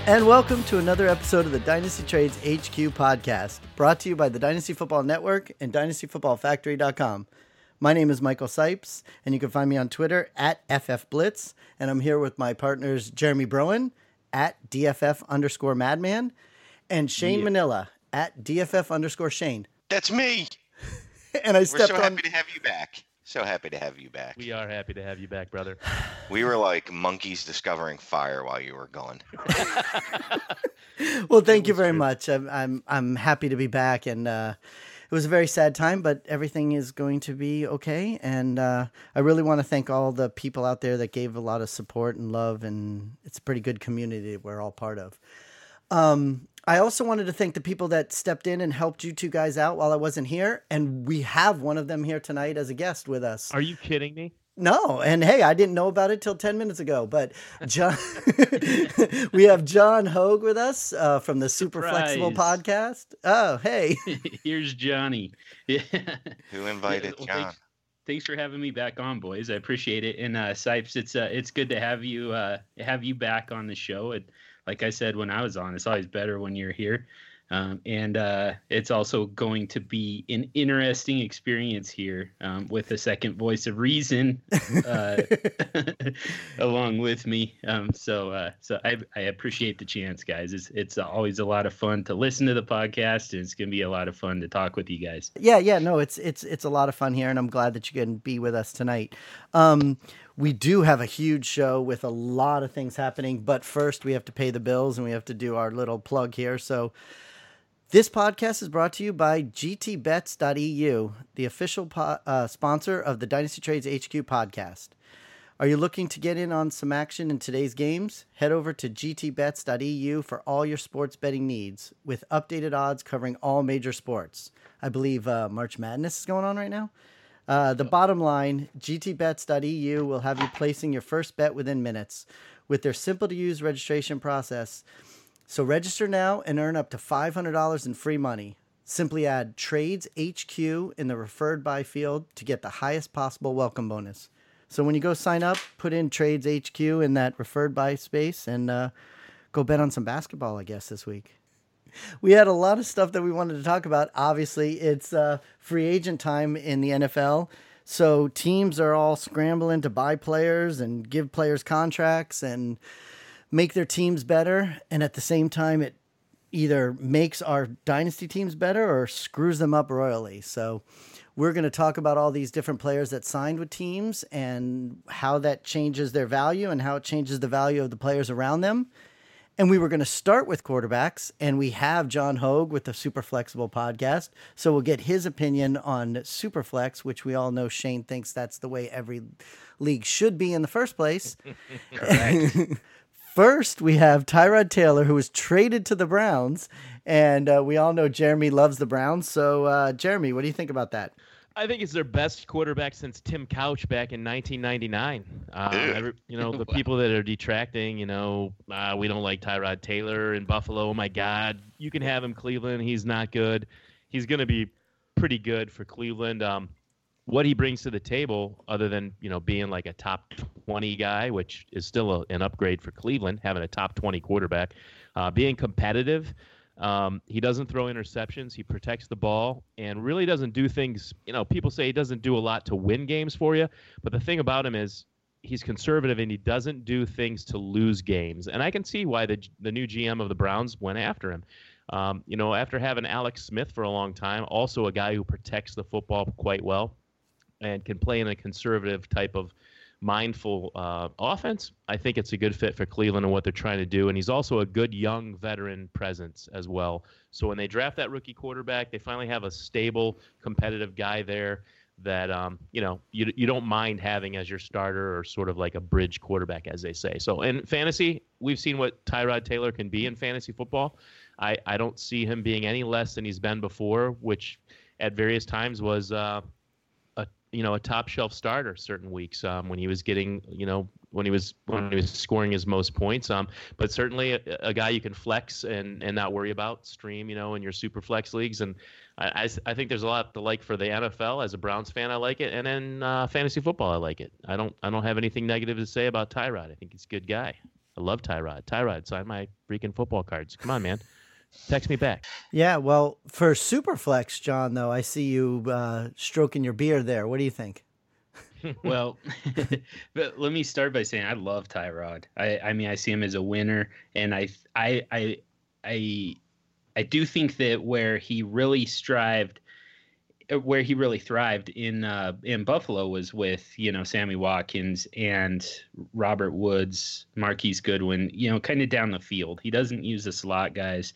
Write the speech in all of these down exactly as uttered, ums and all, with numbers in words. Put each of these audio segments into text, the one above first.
And welcome to another episode of the Dynasty Trades H Q podcast, brought to you by the Dynasty Football Network and dynasty football factory dot com. My name is Michael Sipes, and you can find me on Twitter at F F Blitz, and I'm here with my partners Jeremy Broen at D F F underscore Madman, and Shane yeah. Manila at D F F underscore Shane. That's me. And I We're stepped so on... happy to have you back. So happy to have you back. We are happy to have you back, brother. We were like monkeys discovering fire while you were gone. Well, thank you very much. I'm I'm I'm happy to be back, and uh, it was a very sad time, but everything is going to be okay. And uh, I really want to thank all the people out there that gave a lot of support and love, and it's a pretty good community we're all part of. Um, I also wanted to thank the people that stepped in and helped you two guys out while I wasn't here. And we have one of them here tonight as a guest with us. Are you kidding me? No. And hey, I didn't know about it till ten minutes ago, but John, we have John Hogue with us uh, from the Super Surprise. Flexible podcast. Oh, hey. Here's Johnny. Yeah. Who invited Well, John? Thanks, thanks for having me back on, boys. I appreciate it. And uh, Sipes, it's uh, it's good to have you uh, have you back on the show. It, like I said when I was on, it's always better when you're here. Um, and uh, it's also going to be an interesting experience here um, with a second voice of reason uh, along with me. Um, so uh, so I, I appreciate the chance, guys. It's, it's always a lot of fun to listen to the podcast, and it's going to be a lot of fun to talk with you guys. Yeah, yeah, no, it's it's it's a lot of fun here, and I'm glad that you can be with us tonight. Um, we do have a huge show with a lot of things happening, but first we have to pay the bills, and we have to do our little plug here. So this podcast is brought to you by G T bets dot E U, the official po- uh, sponsor of the Dynasty Trades H Q podcast. Are you looking to get in on some action in today's games? Head over to G T bets dot E U for all your sports betting needs, with updated odds covering all major sports. I believe uh, March Madness is going on right now. Uh, the bottom line, G T bets dot E U will have you placing your first bet within minutes with their simple-to-use registration process. So register now and earn up to five hundred dollars in free money. Simply add Trades H Q in the referred by field to get the highest possible welcome bonus. So when you go sign up, put in Trades H Q in that referred by space and uh, go bet on some basketball, I guess, this week. We had a lot of stuff that we wanted to talk about. Obviously, it's uh, free agent time in the N F L. So teams are all scrambling to buy players and give players contracts and make their teams better. And at the same time, it either makes our dynasty teams better or screws them up royally. So we're going to talk about all these different players that signed with teams and how that changes their value and how it changes the value of the players around them. And we were going to start with quarterbacks, and we have John Hogue with the Super Flexible podcast. So we'll get his opinion on Superflex, which we all know Shane thinks that's the way every league should be in the first place. First, we have Tyrod Taylor, who was traded to the Browns, and uh, we all know Jeremy loves the Browns. So, uh, Jeremy, what do you think about that? I think it's their best quarterback since Tim Couch back in nineteen ninety-nine. Uh, every, you know, the people that are detracting, you know, uh, we don't like Tyrod Taylor in Buffalo. Oh, my God. You can have him, Cleveland. He's not good. He's going to be pretty good for Cleveland. Um, what he brings to the table, other than, you know, being like a top twenty guy, which is still a, an upgrade for Cleveland, having a top twenty quarterback, uh, being competitive. Um, he doesn't throw interceptions. He protects the ball and really doesn't do things. You know, people say he doesn't do a lot to win games for you. But the thing about him is he's conservative and he doesn't do things to lose games. And I can see why the the new G M of the Browns went after him. Um, you know, after having Alex Smith for a long time, also a guy who protects the football quite well and can play in a conservative type of mindful uh, offense, I think it's a good fit for Cleveland and what they're trying to do. And he's also a good young veteran presence as well. So when they draft that rookie quarterback, they finally have a stable, competitive guy there that, um, you know, you you don't mind having as your starter or sort of like a bridge quarterback, as they say. So in fantasy, we've seen what Tyrod Taylor can be in fantasy football. I, I don't see him being any less than he's been before, which at various times was uh, you know, a top shelf starter certain weeks um, when he was getting, you know, when he was when he was scoring his most points. Um, but certainly a, a guy you can flex and, and not worry about, stream, you know, in your super flex leagues. And I, I, I think there's a lot to like for the N F L. As a Browns fan, I like it, and in uh, fantasy football, I like it. I don't I don't have anything negative to say about Tyrod. I think he's a good guy. I love Tyrod. Tyrod, sign my freaking football cards. Come on, man. Text me back. Yeah, well, for Superflex, John, though, I see you uh, stroking your beard there. What do you think? Well, but let me start by saying I love Tyrod. I, I mean, I see him as a winner, and I, I, I, I, I do think that where he really strived, where he really thrived in uh, in Buffalo was with, you know, Sammy Watkins and Robert Woods, Marquise Goodwin, you know, kind of down the field. He doesn't use the slot guys.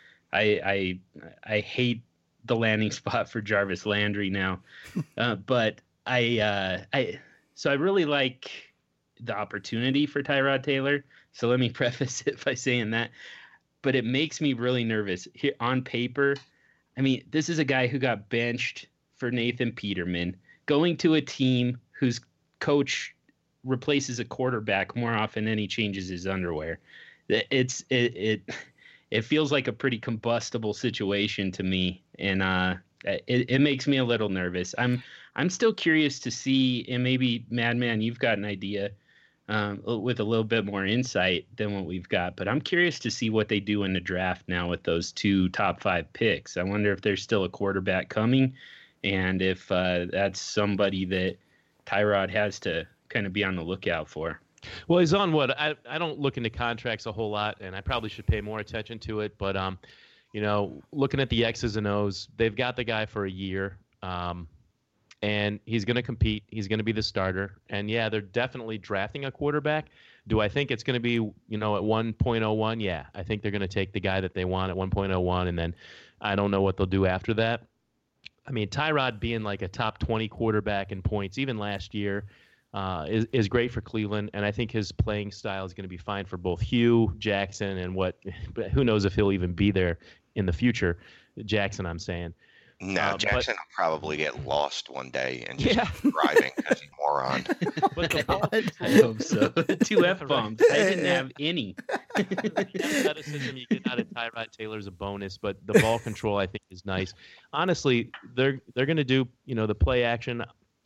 I I I hate the landing spot for Jarvis Landry now, uh, but I uh, I so I really like the opportunity for Tyrod Taylor. So let me preface it by saying that, but it makes me really nervous here on paper. I mean, this is a guy who got benched for Nathan Peterman, going to a team whose coach replaces a quarterback more often than he changes his underwear. It's it it it feels like a pretty combustible situation to me, and uh, it it makes me a little nervous. I'm I'm still curious to see, and maybe Madman, you've got an idea um, with a little bit more insight than what we've got. But I'm curious to see what they do in the draft now with those two top five picks. I wonder if there's still a quarterback coming, and if uh, that's somebody that Tyrod has to kind of be on the lookout for. Well, he's on what? I, I don't look into contracts a whole lot, and I probably should pay more attention to it. But, um, you know, looking at the X's and O's, they've got the guy for a year. Um, And he's going to compete. He's going to be the starter. And, yeah, they're definitely drafting a quarterback. Do I think it's going to be, you know, at one point oh one? Yeah, I think they're going to take the guy that they want at one point oh one, and then I don't know what they'll do after that. I mean, Tyrod being like a top twenty quarterback in points, even last year, uh, is, is great for Cleveland. And I think his playing style is going to be fine for both Hugh, Jackson, and what – but who knows if he'll even be there in the future. Jackson, I'm saying. No, Uh, Jackson but, will probably get lost one day and just Yeah. keep driving because he's a moron. But the ball, I hope so. Two F-bombs. I didn't have any. the athleticism you get out of Tyrod Taylor is a bonus, but the ball control I think is nice. Honestly, they're they're going to do, you know, the play action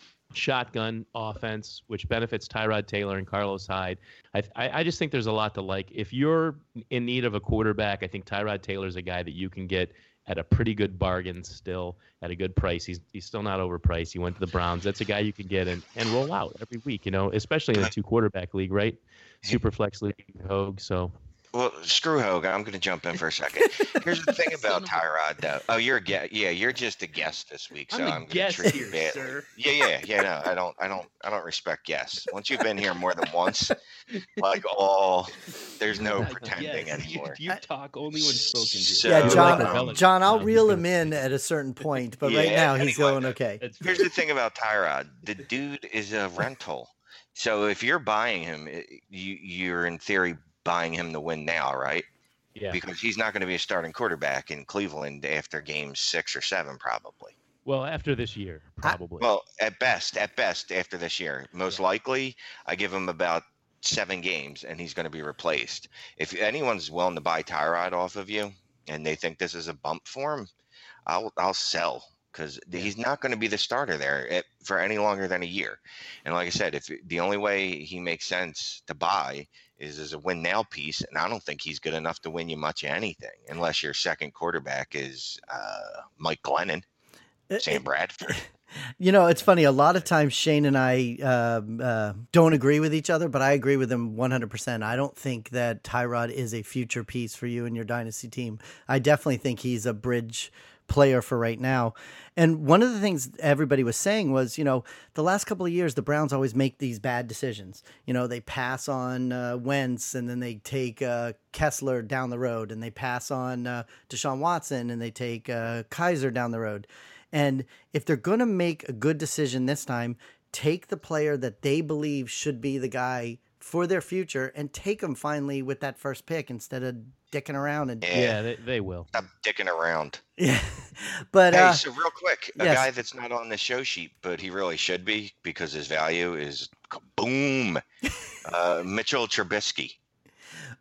shotgun offense, which benefits Tyrod Taylor and Carlos Hyde. I, I I just think there's a lot to like. If you're in need of a quarterback, I think Tyrod Taylor is a guy that you can get at a pretty good bargain still, at a good price. He's he's still not overpriced. He went to the Browns. That's a guy you can get and, and roll out every week, you know, especially in a two-quarterback league, right? Superflex league, Hogue, so. Well, screw Hogue. I'm going to jump in for a second. Here's the thing about Tyrod, though. Oh, you're a guest. Yeah, you're just a guest this week, so I'm a I'm going to guest treat here, you badly. sir. Yeah, yeah, yeah. No, I don't, I don't, I don't respect guests. Once you've been here more than once, like, oh, there's no pretending Yes, anymore. You, you talk only when spoken to. So- Yeah, So, John, um, John, I'll um, reel him in at a certain point, but right Yeah, now he's anyway. going okay. That's Here's the thing about Tyrod. The dude is a rental. So if you're buying him, it- you, you're in theory buying him to win now, right? Yeah. Because he's not going to be a starting quarterback in Cleveland after game six or seven, probably. Well, after this year, probably. Well, at best, at best, after this year. Most Yeah. likely, I give him about seven games, and he's going to be replaced. If anyone's willing to buy Tyrod off of you, and they think this is a bump for him, I'll I'll sell because he's not going to be the starter there at, for any longer than a year. And like I said, if the only way he makes sense to buy is as a win now piece, and I don't think he's good enough to win you much of anything unless your second quarterback is uh, Mike Glennon, Sam Bradford. You know, it's funny. A lot of times Shane and I uh, uh, don't agree with each other, but I agree with him one hundred percent. I don't think that Tyrod is a future piece for you and your dynasty team. I definitely think he's a bridge player for right now. And one of the things everybody was saying was, you know, the last couple of years, the Browns always make these bad decisions. You know, they pass on uh, Wentz and then they take uh, Kessler down the road, and they pass on uh, Deshaun Watson and they take uh, Kaiser down the road. And if they're going to make a good decision this time, take the player that they believe should be the guy for their future and take them finally with that first pick instead of dicking around. And Yeah. yeah, they, they will. Stop dicking around. yeah, but Hey, uh, so real quick, a yes. guy that's not on the show sheet, but he really should be because his value is boom. uh, Mitchell Trubisky.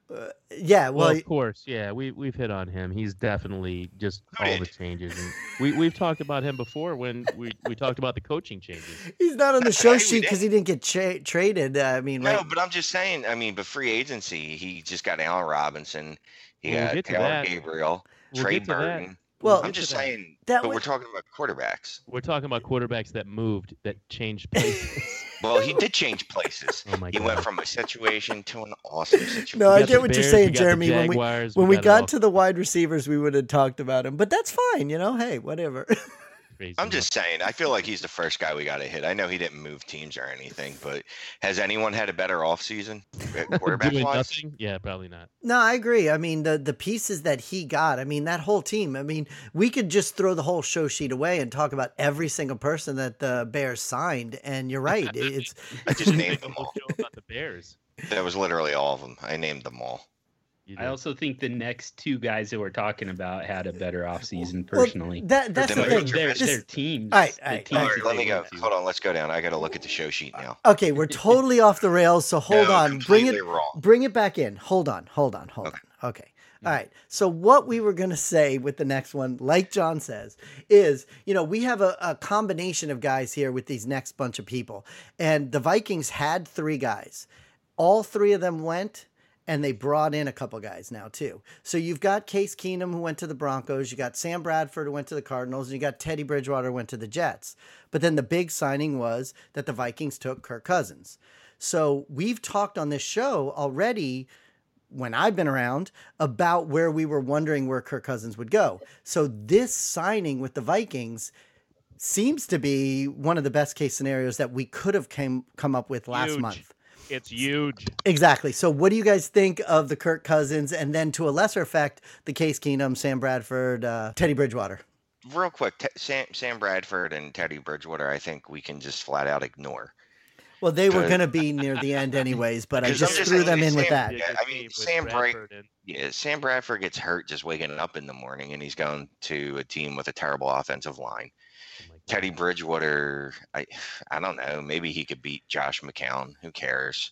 Uh, yeah, well, well, of course, yeah, we we've hit on him. He's definitely just all the changes, and we we've talked about him before when we, we talked about the coaching changes. He's not on the show Hey, we sheet because he didn't get tra- traded. Uh, I mean, No, right? but I'm just saying. I mean, but free agency, he just got Allen Robinson. He We'll got get to Taylor that. Gabriel, We'll Trey get to that. Burton. We'll Well, I'm get to just that. saying. That But was- we're talking about quarterbacks. We're talking about quarterbacks that moved, that changed places. Well, he did change places. Oh my He God. went from a situation to an awesome situation. No, We I got get the what you're Bears, saying, we got the Jeremy. When we Jaguars, when we got it all got to the wide receivers, we would have talked about him, but that's fine. You know, hey, whatever. crazy. I'm just saying. I feel like he's the first guy we got to hit. I know he didn't move teams or anything, but has anyone had a better offseason quarterback doing wise? nothing. Yeah, probably not. No, I agree. I mean, the the pieces that he got, I mean, that whole team. I mean, we could just throw the whole show sheet away and talk about every single person that the Bears signed. And you're right. It's I just named them Whole all. show about the Bears. That was literally all of them. I named them all. You I did. also think the next two guys that we're talking about had a better offseason well, personally. that that's the Then thing. we- their, This- their teams. All right, the all right, teams all All right. that right, let they me go. went to. Hold on, let's go down. I got to look at the show sheet now. Okay, we're totally off the rails. So hold No, on, bring it, completely wrong. bring it back in. Hold on, hold on, hold Okay. on. Okay. All right. So what we were going to say with the next one, like John says, is, you know, we have a, a combination of guys here with these next bunch of people. And the Vikings had three guys. All three of them went, and they brought in a couple guys now too. So you've got Case Keenum, who went to the Broncos. You got Sam Bradford, who went to the Cardinals. And you got Teddy Bridgewater, who went to the Jets. But then the big signing was that the Vikings took Kirk Cousins. So we've talked on this show already, when I've been around, about where we were wondering where Kirk Cousins would go. So this signing with the Vikings seems to be one of the best case scenarios that we could have came come up with last Huge. month. It's huge. Exactly. So what do you guys think of the Kirk Cousins, and then to a lesser effect, the Case Keenum, Sam Bradford, uh, Teddy Bridgewater? Real quick, Te- Sam, Sam Bradford and Teddy Bridgewater, I think we can just flat out ignore. Well, they were Good. going to be near the end anyways, but I Because I'm just just threw saying, them in with Sam- that. Be a Yeah, good I mean, team with Sam Bra- Bradford and- Yeah, Sam Bradford gets hurt just waking up in the morning, and he's going to a team with a terrible offensive line. oh my God. Teddy Bridgewater, I, I don't know. Maybe he could beat Josh McCown. Who cares?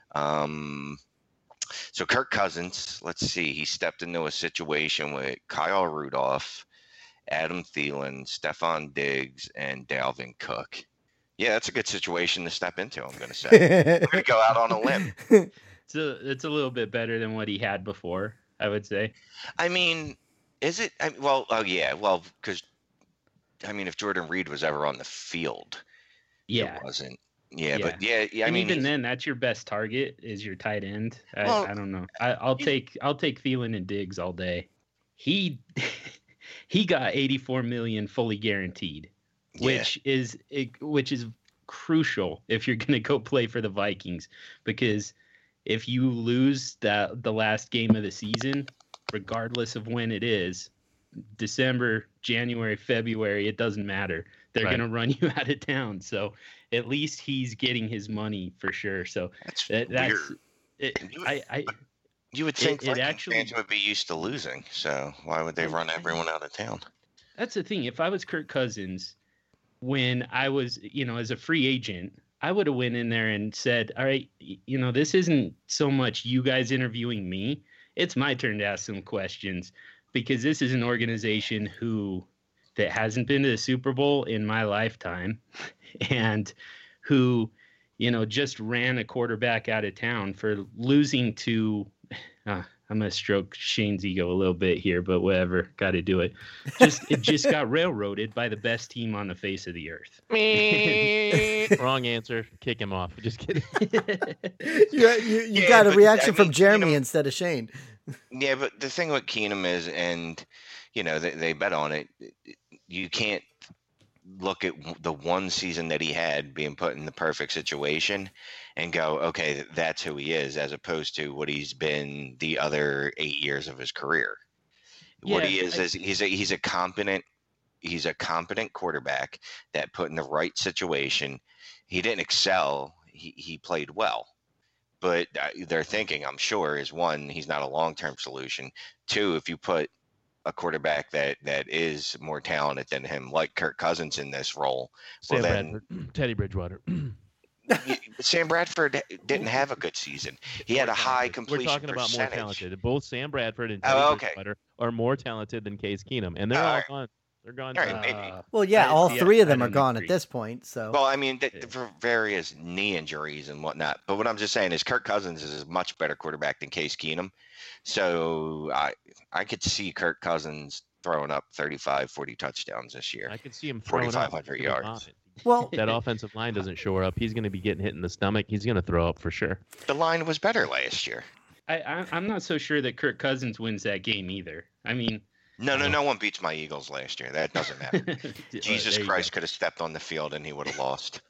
Um, so Kirk Cousins, let's see. He stepped into a situation with Kyle Rudolph, Adam Thielen, Stephon Diggs, and Dalvin Cook. Yeah, that's a good situation to step into, I'm going to say. I'm going to go out on a limb. It's a, it's a little bit better than what he had before, I would say. I mean, is it? I, well, oh, yeah. Well, because, I mean, if Jordan Reed was ever on the field, Yeah. it wasn't. Yeah, Yeah. but yeah, yeah I and mean, even he's- then, that's your best target is your tight end. I, Well, I don't know. I, I'll he- take I'll take Thielen and Diggs all day. He he got eighty-four million fully guaranteed, yeah. which is which is crucial if you're going to go play for the Vikings, because if you lose that the last game of the season, regardless of when it is, December, January, February, it doesn't matter. They're Right. going to run you out of town. So at least he's getting his money for sure. So That's that, that's weird. it, You- I, I You would it- think it Vikings actually- fans would be used to losing, so why would they run everyone out of town? that's the thing. If I was Kirk Cousins, when I was, you know, as a free agent, I would have went in there and said, all right, y- you know, this isn't so much you guys interviewing me. It's my turn to ask some questions, because this is an organization who that hasn't been to the Super Bowl in my lifetime and who, you know, just ran a quarterback out of town for losing to, uh, I'm going to stroke Shane's ego a little bit here, but whatever, got to do it. Just It just got railroaded by the best team on the face of the earth. Wrong answer. Kick him off. Just kidding. you you, you Yeah, got a but, reaction I from mean, Jeremy you know- instead of Shane. Yeah, but the thing with Keenum is, and you know, they, they bet on it. You can't look at w- the one season that he had being put in the perfect situation and go, okay, th- that's who he is, as opposed to what he's been the other eight years of his career. What Yeah, he is I- is he's a he's a competent he's a competent quarterback that put in the right situation. He didn't excel. He he played well. But uh, they're thinking, I'm sure, is one, he's not a long-term solution. Two, if you put a quarterback that that is more talented than him, like Kirk Cousins in this role, Sam well then, Bradford. Teddy Bridgewater. Sam Bradford didn't have a good season. He had a high completion We're talking about percentage. more talented. Both Sam Bradford and Teddy Oh, okay. Bridgewater are more talented than Case Keenum, and they're all, all gone. They're gone. All too. right, maybe. Uh, Well, yeah, I- all yeah, three of I them are don't gone agree. at this point. So Well, I mean, th- Yeah. for various knee injuries and whatnot. But what I'm just saying is Kirk Cousins is a much better quarterback than Case Keenum. So I I could see Kirk Cousins throwing up thirty-five, forty touchdowns this year. I could see him throwing up. 4,500 Give him a yards. lot. well, That offensive line doesn't shore up. He's going to be getting hit in the stomach. He's going to throw up for sure. The line was better last year. I, I I'm not so sure that Kirk Cousins wins that game either. I mean, No, no, Oh. no one beats my Eagles last year. That doesn't matter. Jesus there you Christ could have stepped on the field and he would have lost.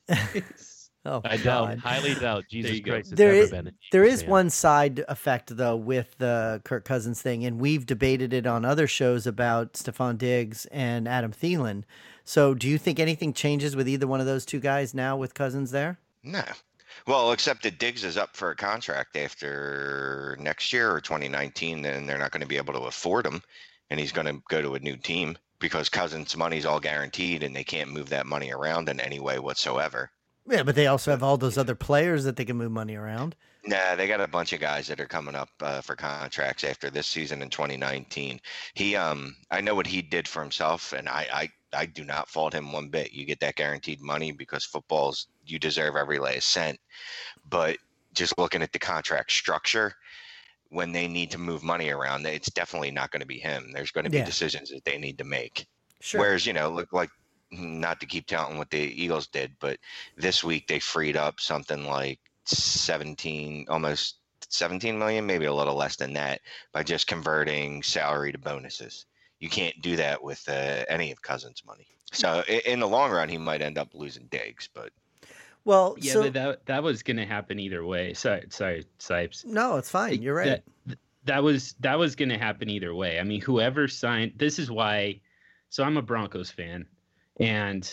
oh, I doubt, God. highly doubt Jesus you go. Christ has There ever is- been. an There Eagles is fan. one side effect though with the Kirk Cousins thing, and we've debated it on other shows about Stephon Diggs and Adam Thielen. So, do you think anything changes with either one of those two guys now with Cousins there? No. Well, except that Diggs is up for a contract after next year or twenty nineteen, and they're not going to be able to afford him, and he's going to go to a new team because Cousins' money's all guaranteed, and they can't move that money around in any way whatsoever. Yeah, but they also have all those other players that they can move money around. Nah, they got a bunch of guys that are coming up uh, for contracts after this season in twenty nineteen. He, um, I know what he did for himself, and I, I, I do not fault him one bit. You get that guaranteed money because football's you deserve every last cent. But just looking at the contract structure, when they need to move money around, it's definitely not going to be him. There's going to be Yeah. decisions that they need to make. Sure. Whereas, you know, look like not to keep counting what the Eagles did, but this week they freed up something like seventeen, almost seventeen million, maybe a little less than that, by just converting salary to bonuses. You can't do that with uh, any of Cousins' money. So in, in the long run, he might end up losing Diggs, but well, Yeah, so but that that was going to happen either way. Sorry, sorry, Sipes. no, it's fine. You're right. That, that was that was going to happen either way. I mean, whoever signed. This is why. So I'm a Broncos fan, and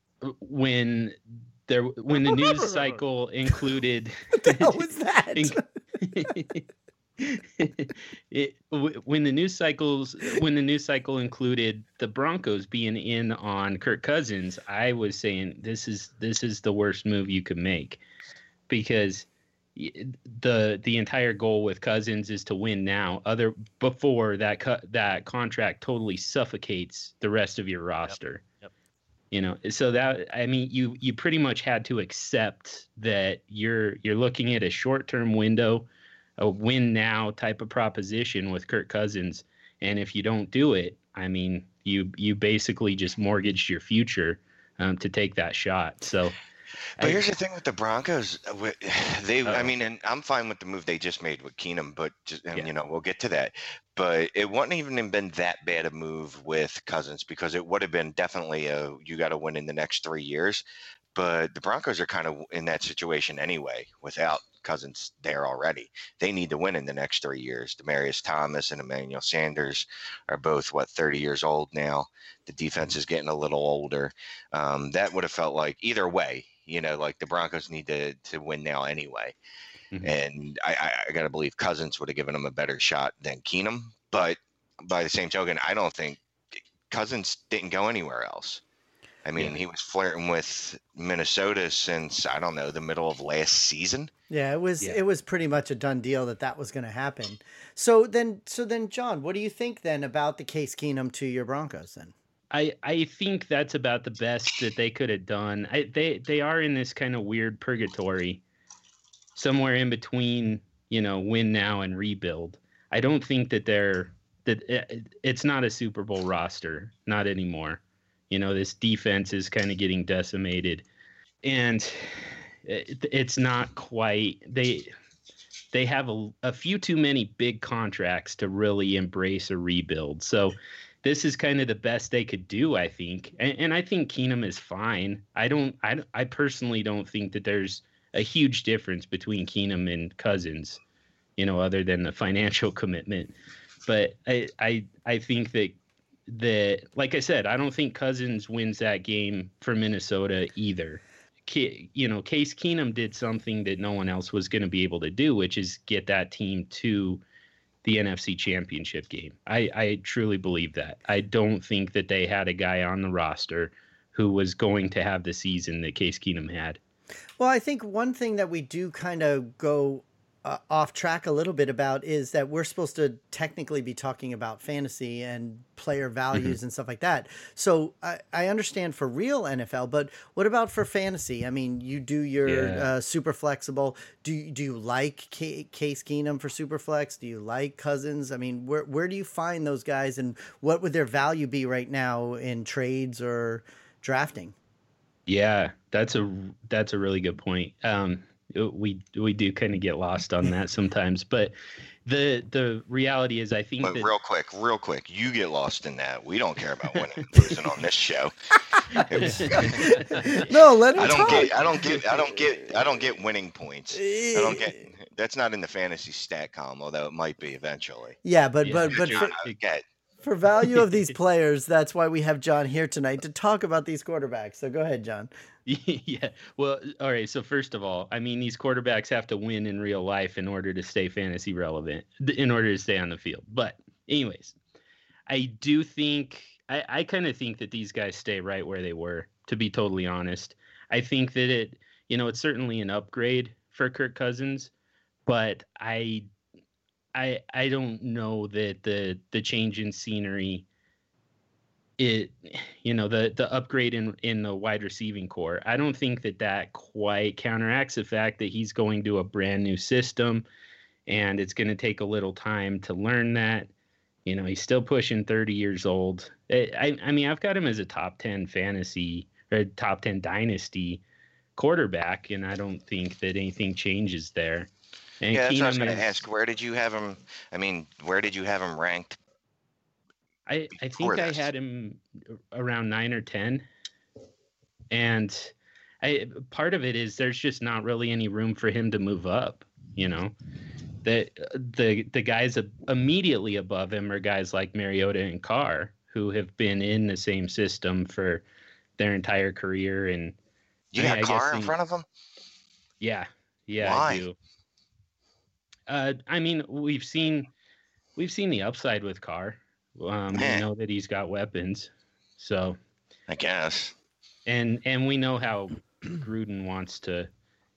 when there when the news cycle included What the hell was that? it, w- when the news cycles when the news cycle included the Broncos being in on Kirk Cousins, I was saying this is this is the worst move you could make, because y- the the entire goal with Cousins is to win now. Other before that co- that contract totally suffocates the rest of your roster. Yep. You know, so that I mean, you you pretty much had to accept that you're you're looking at a short term window, a win now type of proposition with Kirk Cousins, and if you don't do it, I mean, you you basically just mortgaged your future um, to take that shot. So, But I- here's the thing with the Broncos. uh, wi- They, I Uh-oh. mean, and I'm fine with the move they just made with Keenum, but just, and, Yeah. you know, we'll get to that. But it wouldn't even have been that bad a move with Cousins because it would have been definitely a you got to win in the next three years. But the Broncos are kind of in that situation anyway without Cousins there already. They need to win in the next three years. Demarius Thomas and Emmanuel Sanders are both, what, thirty years old now. The defense is getting a little older. Um, that would have felt like either way, you know, like the Broncos need to, to win now anyway. Mhm. And I, I, I got to believe Cousins would have given them a better shot than Keenum. But by the same token, I don't think Cousins didn't go anywhere else. I mean, Yeah. he was flirting with Minnesota since, I don't know, the middle of last season. Yeah, it was Yeah. it was pretty much a done deal that that was going to happen. So then, so then, John, what do you think then about the Case Keenum to your Broncos then? I, I think that's about the best that they could have done. I, they they are in this kind of weird purgatory, somewhere in between, you know, win now and rebuild. I don't think that they're that it, it's not a Super Bowl roster, not anymore. You know, this defense is kind of getting decimated, and it, it's not quite they. They have a, a few too many big contracts to really embrace a rebuild. So this is kind of the best they could do, I think. And, and I think Keenum is fine. I don't, I, I personally don't think that there's a huge difference between Keenum and Cousins, you know, other than the financial commitment. But I, I, I think that, that, like I said, I don't think Cousins wins that game for Minnesota either. Ke- You know, Case Keenum did something that no one else was going to be able to do, which is get that team to the N F C Championship game. I, I truly believe that. I don't think that they had a guy on the roster who was going to have the season that Case Keenum had. Well, I think one thing that we do kind of go uh, off track a little bit about is that we're supposed to technically be talking about fantasy and player values mm-hmm. and stuff like that. So I, I understand for real N F L, but what about for fantasy? I mean, you do your yeah. uh, super flexible. Do you, do you like K- Case Keenum for super flex? Do you like Cousins? I mean, where where do you find those guys, and what would their value be right now in trades or drafting? Yeah, that's a that's a really good point. Um, we we do kind of get lost on that sometimes, but the the reality is, I think but that real quick, real quick, you get lost in that. We don't care about winning and losing on this show. No, let him I don't talk. get. I don't get. I don't get. I don't get winning points. I don't get. That's not in the fantasy stat column, although it might be eventually. Yeah, but Yeah, but but You're for, not gonna get. for value of these players, that's why we have John here tonight to talk about these quarterbacks. So go ahead, John. Yeah. Well, all right. So first of all, I mean, these quarterbacks have to win in real life in order to stay fantasy relevant, in order to stay on the field. But anyways, I do think, I, I kind of think that these guys stay right where they were, to be totally honest. I think that it, you know, it's certainly an upgrade for Kirk Cousins, but I, I, I don't know that the, the change in scenery, it, you know, the the upgrade in in the wide receiving core, I don't think that that quite counteracts the fact that he's going to a brand new system, and it's going to take a little time to learn that. You know, he's still pushing thirty years old. I I mean, I've got him as a top ten fantasy or top ten dynasty quarterback, and I don't think that anything changes there. And yeah, that's Keenum what I was going is, to ask. Where did you have him? I mean, where did you have him ranked? I, I think I had him around nine or ten. And I part of it is there's just not really any room for him to move up, you know. The the the guys immediately above him are guys like Mariota and Carr, who have been in the same system for their entire career. And you I got mean, Carr he, in front of him? Yeah. Yeah, Why? I do. Uh I mean, we've seen we've seen the upside with Carr. Um, we know that he's got weapons, so I guess. And and we know how Gruden wants to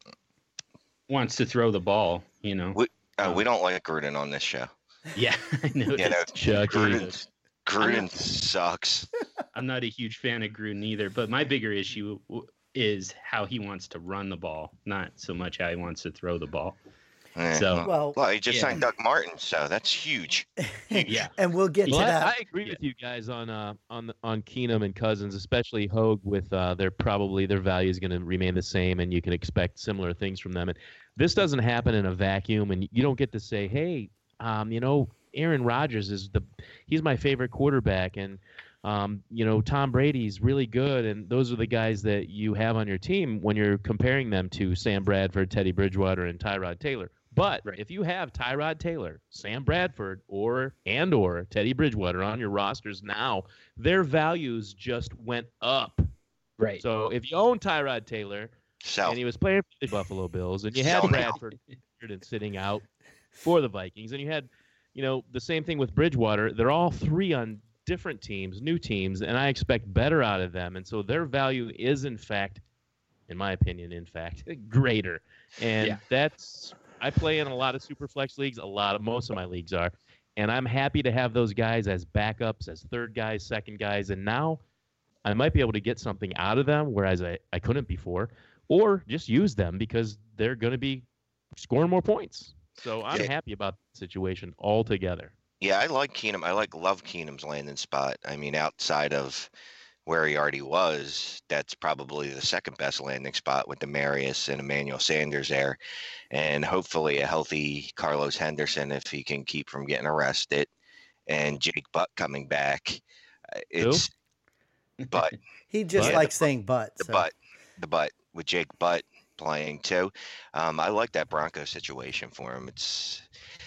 wants to throw the ball. You know, we uh, um, we don't like Gruden on this show. Yeah, I know. You know, Chucky. Gruden, Gruden not, sucks. I'm not a huge fan of Gruden either, but my bigger issue is how he wants to run the ball, not so much how he wants to throw the ball. Yeah, So well, well, he just yeah. signed Doug Martin, so that's huge. Yeah, and we'll get well, to I, that. I agree Yeah. with you guys on uh, on on Keenum and Cousins, especially Hogue. With uh, their probably their value is going to remain the same, and you can expect similar things from them. And this doesn't happen in a vacuum, and you don't get to say, "Hey, um, you know, Aaron Rodgers is the he's my favorite quarterback," and um, you know, Tom Brady's really good, and those are the guys that you have on your team when you're comparing them to Sam Bradford, Teddy Bridgewater, and Tyrod Taylor. But Right. if you have Tyrod Taylor, Sam Bradford, or and or Teddy Bridgewater on your rosters now, their values just went up. right. So if you own Tyrod Taylor So and he was playing for the Buffalo Bills, and you had Sell now. Bradford and sitting out for the Vikings, and you had, you know, the same thing with Bridgewater. They're all three on different teams, new teams, and I expect better out of them. And so their value is, in fact, in my opinion, in fact, greater. And Yeah. that's I play in a lot of super flex leagues. A lot of most of my leagues are, and I'm happy to have those guys as backups, as third guys, second guys, and now I might be able to get something out of them, whereas I, I couldn't before, or just use them because they're going to be scoring more points. So I'm Yeah. happy about the situation altogether. yeah, I like Keenum. I like love Keenum's landing spot. I mean, outside of where he already was, that's probably the second best landing spot with Demarius and Emmanuel Sanders there, and hopefully a healthy Carlos Henderson if he can keep from getting arrested, and Jake Butt coming back. Uh, It's but He just But- likes saying "but." the so. butt, the butt with Jake Butt playing too. Um, I like that Broncos situation for him. It's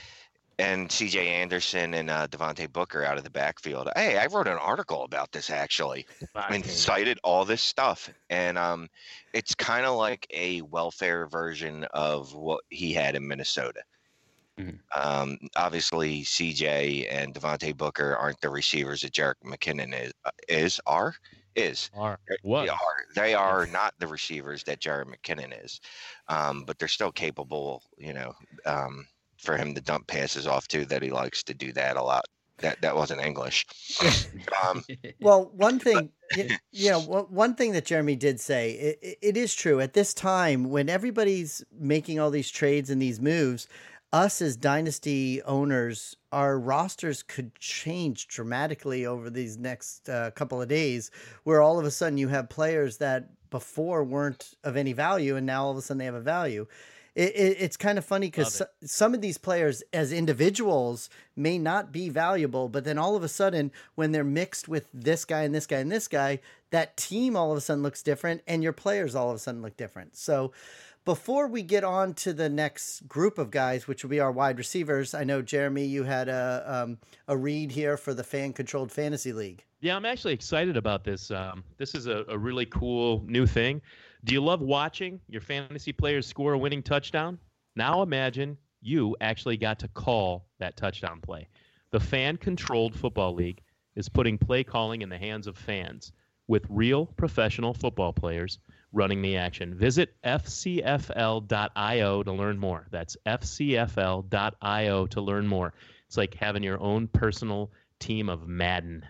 and C J Anderson and uh, Devontae Booker out of the backfield. Hey, I wrote an article about this actually, and cited all this stuff, and um, it's kind of like a welfare version of what he had in Minnesota. Mhm. Um, obviously, C J and Devontae Booker aren't the receivers that Jerick McKinnon is. Uh, is are is. Are They what? are, they are not the receivers that Jerry McKinnon is, um, but they're still capable, you know, um, for him to dump passes off to that he likes to do that a lot. That that wasn't English. Um, Well, one thing, y- you know, one one thing that Jeremy did say, it, it it is true. At this time, when everybody's making all these trades and these moves, us as dynasty owners, our rosters could change dramatically over these next uh, couple of days, where all of a sudden you have players that before weren't of any value, and now all of a sudden they have a value. It, it, it's kind of funny because Love so, some of these players as individuals may not be valuable, but then all of a sudden when they're mixed with this guy and this guy and this guy, that team all of a sudden looks different and your players all of a sudden look different. So before we get on to the next group of guys, which will be our wide receivers, I know, Jeremy, you had a, um, a read here for the Fan Controlled Fantasy League. Yeah, I'm actually excited about this. Um, this is a, a really cool new thing. Do you love watching your fantasy players score a winning touchdown? Now imagine you actually got to call that touchdown play. The Fan Controlled Football League is putting play calling in the hands of fans with real professional football players running the action. Visit F C F L dot I O to learn more. That's F C F L dot I O to learn more. It's like having your own personal team of Madden.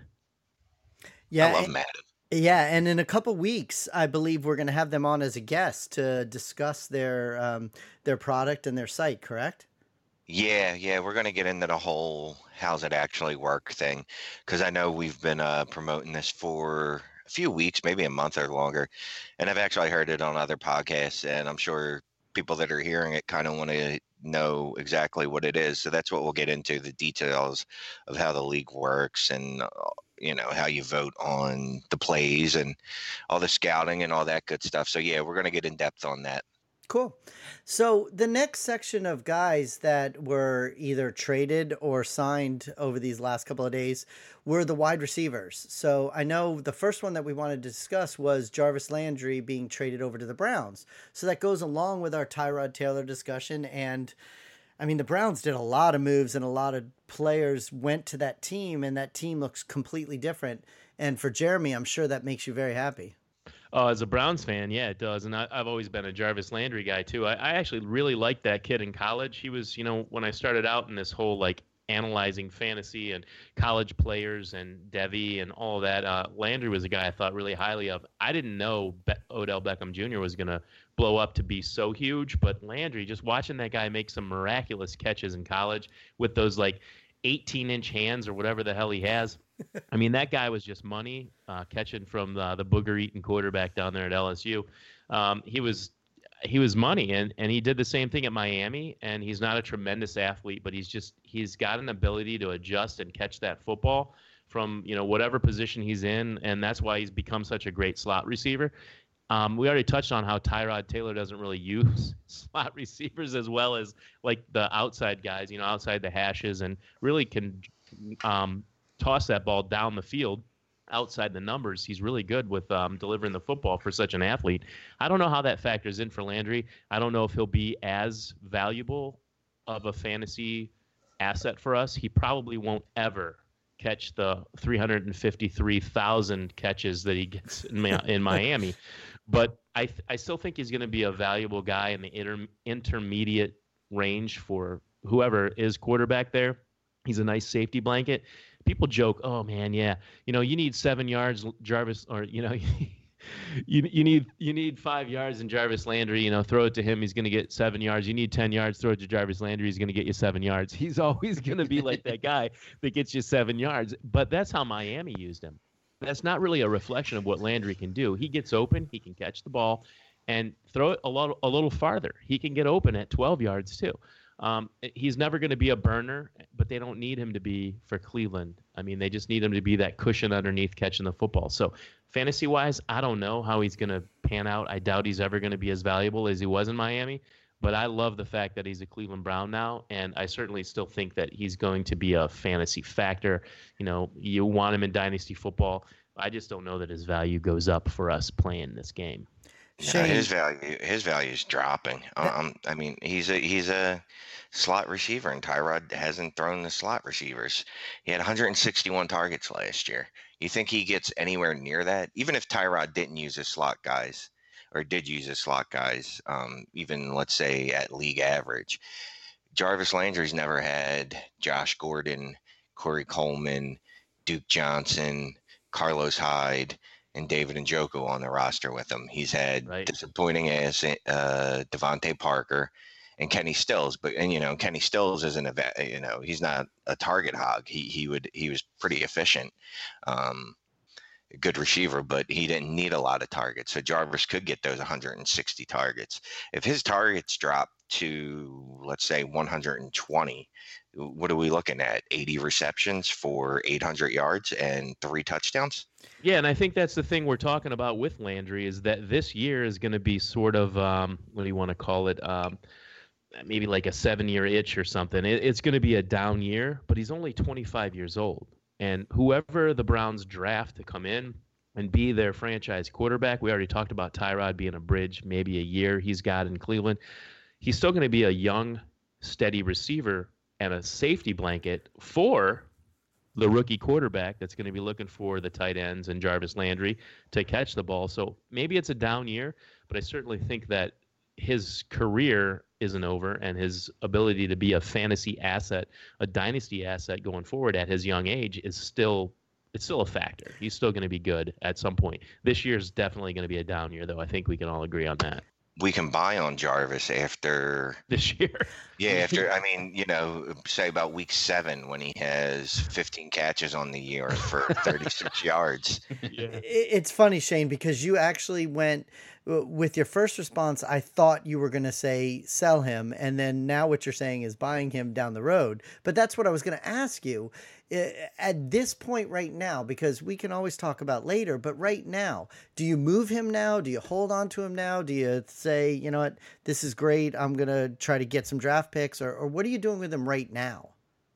Yeah, I love and- Madden. Yeah, and in a couple weeks, I believe we're going to have them on as a guest to discuss their um, their product and their site. Correct? Yeah, yeah, we're going to get into the whole how's it actually work thing, because I know we've been uh, promoting this for a few weeks, maybe a month or longer, and I've actually heard it on other podcasts, and I'm sure people that are hearing it kind of want to know exactly what it is. So that's what we'll get into, the details of how the league works and, uh, you know, how you vote on the plays and all the scouting and all that good stuff. So, yeah, we're going to get in depth on that. Cool. So the next section of guys that were either traded or signed over these last couple of days were the wide receivers. So I know the first one that we wanted to discuss was Jarvis Landry being traded over to the Browns. So that goes along with our Tyrod Taylor discussion. And I mean, the Browns did a lot of moves and a lot of players went to that team, and that team looks completely different. And for Jeremy, I'm sure that makes you very happy. Oh, as a Browns fan, yeah, it does. And I, I've always been a Jarvis Landry guy, too. I, I actually really liked that kid in college. He was, you know, when I started out in this whole, like, analyzing fantasy and college players and Devy and all of that, uh, Landry was a guy I thought really highly of. I didn't know Be- Odell Beckham Junior was going to blow up to be so huge, but Landry, just watching that guy make some miraculous catches in college with those, like, eighteen-inch hands or whatever the hell he has. I mean, that guy was just money, uh, catching from the, the booger-eating quarterback down there at L S U. Um, he was he was money, and, and he did the same thing at Miami, and he's not a tremendous athlete, but he's just he's got an ability to adjust and catch that football from, you know, whatever position he's in, and that's why he's become such a great slot receiver. Um, we already touched on how Tyrod Taylor doesn't really use slot receivers as well as, like, the outside guys, you know, outside the hashes, and really can um, toss that ball down the field outside the numbers. He's really good with um, delivering the football for such an athlete. I don't know how that factors in for Landry. I don't know if he'll be as valuable of a fantasy asset for us. He probably won't ever catch the three hundred fifty-three thousand catches that he gets in, in Miami. But I th- I still think he's going to be a valuable guy in the inter- intermediate range for whoever is quarterback there. He's a nice safety blanket. People joke, oh man, yeah, you know, you need seven yards, Jarvis, or you know, you you need you need five yards in Jarvis Landry. You know, throw it to him, he's going to get seven yards. You need ten yards, throw it to Jarvis Landry, he's going to get you seven yards. He's always going to be like that guy that gets you seven yards. But that's how Miami used him. That's not really a reflection of what Landry can do. He gets open, he can catch the ball, and throw it a lot a little farther. He can get open at twelve yards too. Um, he's never going to be a burner, but they don't need him to be for Cleveland. I mean, they just need him to be that cushion underneath catching the football. So fantasy-wise, I don't know how he's going to pan out. I doubt he's ever going to be as valuable as he was in Miami, but I love the fact that he's a Cleveland Brown now, and I certainly still think that he's going to be a fantasy factor. You know, you want him in dynasty football. I just don't know that his value goes up for us playing this game. No, his value, his value is dropping. Um, I mean, he's a he's a slot receiver, and Tyrod hasn't thrown the slot receivers. He had one hundred sixty-one targets last year. You think he gets anywhere near that? Even if Tyrod didn't use his slot guys or did use his slot guys, um, even let's say at league average, Jarvis Landry's never had Josh Gordon, Corey Coleman, Duke Johnson, Carlos Hyde, and David Njoku on the roster with him. He's had right. disappointing ass uh, Devontae Parker and Kenny Stills, but and you know Kenny Stills isn't a you know he's not a target hog. He he would he was pretty efficient, um, good receiver, but he didn't need a lot of targets. So Jarvis could get those one hundred sixty targets. If his targets drop to let's say one hundred twenty, what are we looking at? eighty receptions for eight hundred yards and three touchdowns? Yeah, and I think that's the thing we're talking about with Landry is that this year is going to be sort of, um, what do you want to call it, um, maybe like a seven-year itch or something. It, it's going to be a down year, but he's only twenty-five years old. And whoever the Browns draft to come in and be their franchise quarterback, we already talked about Tyrod being a bridge, maybe a year he's got in Cleveland. He's still going to be a young, steady receiver and a safety blanket for the rookie quarterback that's going to be looking for the tight ends and Jarvis Landry to catch the ball. So maybe it's a down year, but I certainly think that his career isn't over and his ability to be a fantasy asset, a dynasty asset going forward at his young age is still it's still a factor. He's still going to be good at some point. This year is definitely going to be a down year, though. I think we can all agree on that. We can buy on Jarvis after this year. Yeah, after I mean, you know, say about week seven when he has fifteen catches on the year for thirty-six yards. Yeah. It's funny, Shane, because you actually went with your first response. I thought you were going to say sell him, and then now what you're saying is buying him down the road. But that's what I was going to ask you. At this point right now, because we can always talk about later, but right now, do you move him now? Do you hold on to him now? Do you say, you know what, this is great, I'm going to try to get some draft picks, or, or what are you doing with him right now?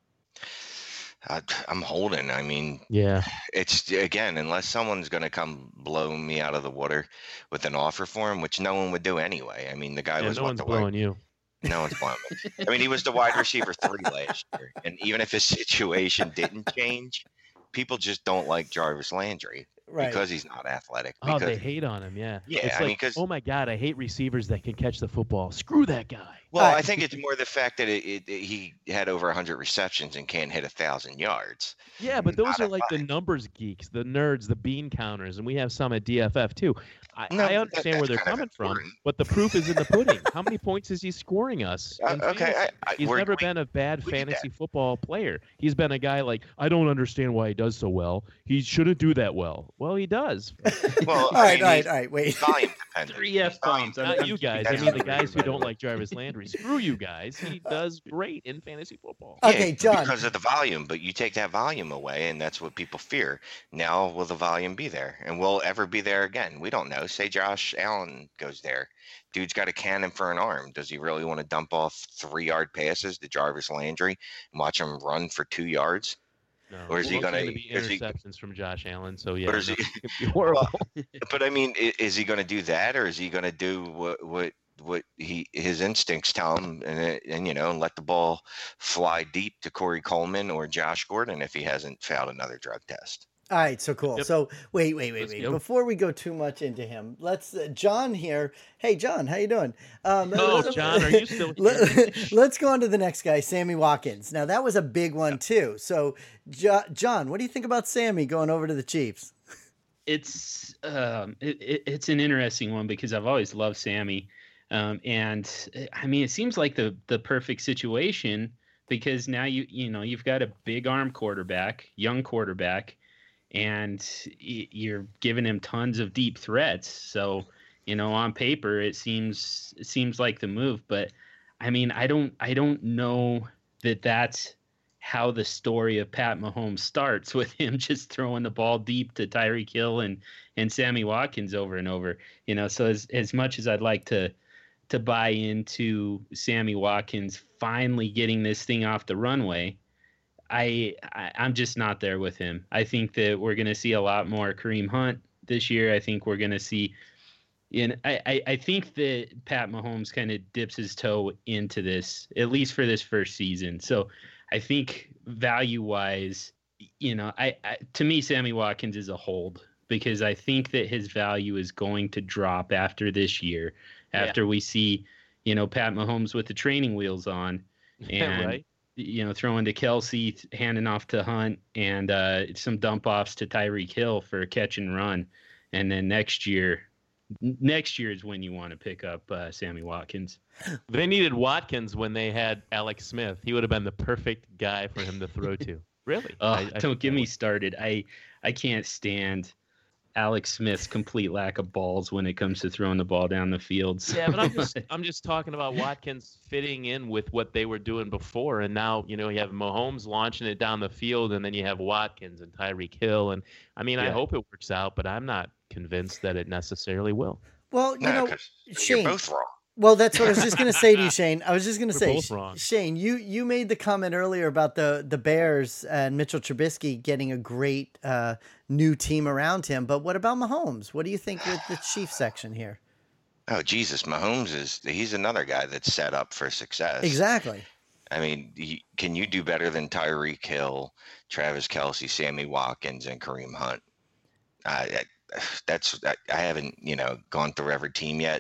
I, I'm holding. I mean, yeah, it's again, unless someone's going to come blow me out of the water with an offer for him, which no one would do anyway. I mean, the guy yeah, was no what one's the blowing you. No one's blowing me. I mean, he was the wide receiver three last year. And even if his situation didn't change, people just don't like Jarvis Landry right. because he's not athletic. Oh, because, they hate on him, yeah. Yeah, it's I like, mean, because oh my God, I hate receivers that can catch the football. Screw that guy. Well, I think it's more the fact that it, it, it, he had over one hundred receptions and can't hit one thousand yards. Yeah, but those Not are like fine. the numbers geeks, the nerds, the bean counters, and we have some at D F F too. I, No, I understand that- where they're that's kind coming of from, important. but the proof is in the pudding. How many points is he scoring us? Uh, in okay, fantasy? I- I- He's we're- never we- been a bad we get fantasy football player. He's been a guy like, I don't understand why he does so well. He shouldn't do that well. Well, he does. Well, All right, I mean, all right, he's all right, wait. volume dependent. Three F bombs. Not you guys. I That's mean, the not guys who really don't like Jarvis Landry. Screw you guys. He does great in fantasy football. Okay, Yeah, John. Because of the volume, but you take that volume away, and that's what people fear. Now, will the volume be there? And will it ever be there again? We don't know. Say Josh Allen goes there. Dude's got a cannon for an arm. Does he really want to dump off three-yard passes to Jarvis Landry and watch him run for two yards? No. Or is he Well, it's gonna- be is he- interceptions from Josh Allen? So yeah, Or is no, he- it could be horrible. But I mean, i- is he going to do that, or is he going to do what what what he his instincts tell him, and it- and you know, and let the ball fly deep to Corey Coleman or Josh Gordon if he hasn't failed another drug test? All right, so cool. Yep. So wait, wait, wait, Let's wait. go. Before we go too much into him, let's uh, John here. Hey, John, how you doing? Um, Oh, let's- John, are you still here? Let, let's go on to the next guy, Sammy Watkins. Now that was a big one too. So, jo- John, what do you think about Sammy going over to the Chiefs? It's um, it, it, it's an interesting one because I've always loved Sammy, um, and uh, I mean it seems like the the perfect situation because now you you know you've got a big arm quarterback, young quarterback, and y- you're giving him tons of deep threats. So you know on paper it seems it seems like the move, but I mean I don't I don't know that that's how the story of Pat Mahomes starts with him just throwing the ball deep to Tyreek Hill and and Sammy Watkins over and over. You know, so as as much as I'd like to to buy into Sammy Watkins finally getting this thing off the runway, I, I I'm just not there with him. I think that we're going to see a lot more Kareem Hunt this year. I think we're going to see And I, I, I think that Pat Mahomes kind of dips his toe into this, at least for this first season. So I think value-wise, you know, I, I to me, Sammy Watkins is a hold because I think that his value is going to drop after this year, after yeah. we see, you know, Pat Mahomes with the training wheels on, and right. you know, throwing to Kelsey, handing off to Hunt, and uh, some dump offs to Tyreek Hill for a catch and run, and then next year. Next year is when you want to pick up uh, Sammy Watkins. They needed Watkins when they had Alex Smith. He would have been the perfect guy for him to throw to. Really? Oh, I, I don't get me was... started. I I can't stand Alex Smith's complete lack of balls when it comes to throwing the ball down the field. So. Yeah, but I'm just I'm just talking about Watkins fitting in with what they were doing before, and now you know you have Mahomes launching it down the field, and then you have Watkins and Tyreek Hill, and I mean yeah. I hope it works out, but I'm not convinced that it necessarily will. Well, you no, know, Shane, you're both wrong. Well, that's what I was just going to say to you, Shane. I was just going to say, both wrong. Shane, you, you made the comment earlier about the, the Bears and Mitchell Trubisky getting a great uh, new team around him. But what about Mahomes? What do you think with the Chiefs section here? Oh, Jesus. Mahomes is he's another guy that's set up for success. Exactly. I mean, he, can you do better than Tyreek Hill, Travis Kelce, Sammy Watkins, and Kareem Hunt? I, I, that's I, I haven't, you know, gone through every team yet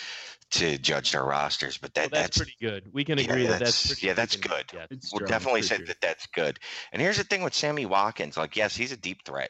to judge their rosters, but that, well, that's, that's pretty good. We can agree yeah, that that's pretty yeah, that's good. Yeah, we'll definitely say sure. that that's good. And here's the thing with Sammy Watkins, like, yes, he's a deep threat,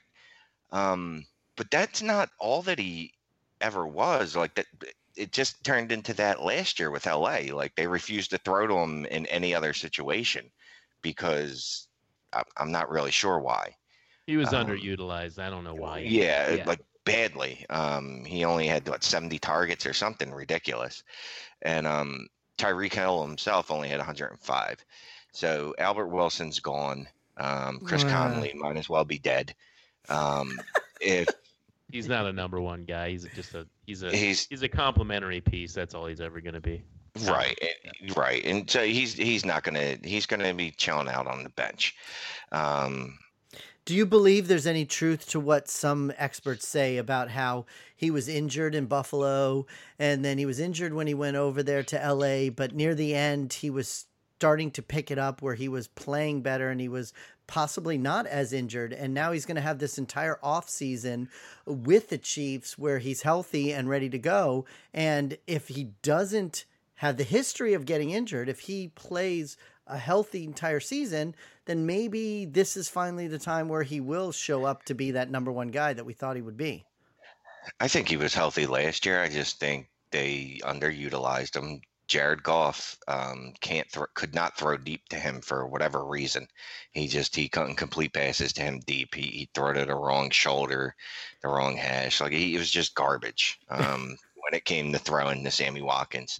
um, but that's not all that he ever was. Like that, it just turned into that last year with L A. Like they refused to throw to him in any other situation because I, I'm not really sure why. He was um, underutilized. I don't know why. Yeah, yeah. like. Badly. Um, he only had what seventy targets or something ridiculous, and um, Tyreek Hill himself only had one hundred five. So Albert Wilson's gone. Um, Chris uh. Conley might as well be dead. Um, if he's not a number one guy, he's just a he's a he's, he's a complimentary piece. That's all he's ever going to be. Right, yeah. right, and so he's he's not gonna he's gonna be chilling out on the bench. Um, Do you believe there's any truth to what some experts say about how he was injured in Buffalo and then he was injured when he went over there to L A, but near the end he was starting to pick it up where he was playing better and he was possibly not as injured, and now he's going to have this entire off season with the Chiefs where he's healthy and ready to go, and if he doesn't have the history of getting injured, if he plays a healthy entire season, then maybe this is finally the time where he will show up to be that number one guy that we thought he would be. I think he was healthy last year. I just think they underutilized him. Jared Goff um, can't th- could not throw deep to him for whatever reason. He just he couldn't complete passes to him deep. He he threw it at the wrong shoulder, the wrong hash. Like he, it was just garbage um, when it came to throwing to Sammy Watkins.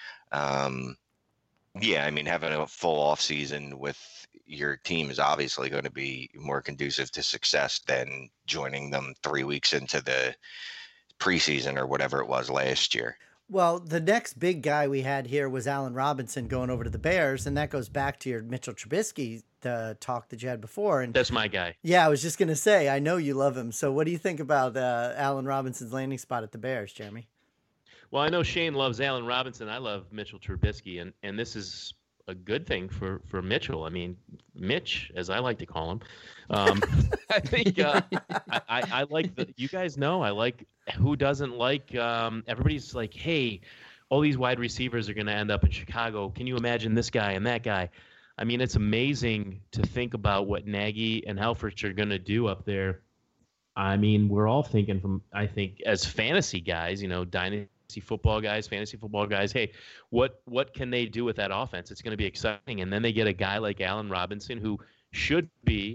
Um, Yeah, I mean, having a full off season with your team is obviously going to be more conducive to success than joining them three weeks into the preseason or whatever it was last year. Well, the next big guy we had here was Allen Robinson going over to the Bears, and that goes back to your Mitchell Trubisky the talk that you had before. And that's my guy. Yeah, I was just going to say, I know you love him. So what do you think about uh, Allen Robinson's landing spot at the Bears, Jeremy? Well, I know Shane loves Allen Robinson. I love Mitchell Trubisky, and, and this is a good thing for, for Mitchell. I mean, Mitch, as I like to call him. Um, I think uh, I, I, I like the. You guys know I like. Who doesn't like? Um, everybody's like, hey, all these wide receivers are going to end up in Chicago. Can you imagine this guy and that guy? I mean, it's amazing to think about what Nagy and Helfrich are going to do up there. I mean, we're all thinking from. I think as fantasy guys, you know, dynasty football guys, fantasy football guys, hey, what what can they do with that offense? It's going to be exciting. And then they get a guy like Allen Robinson, who should be,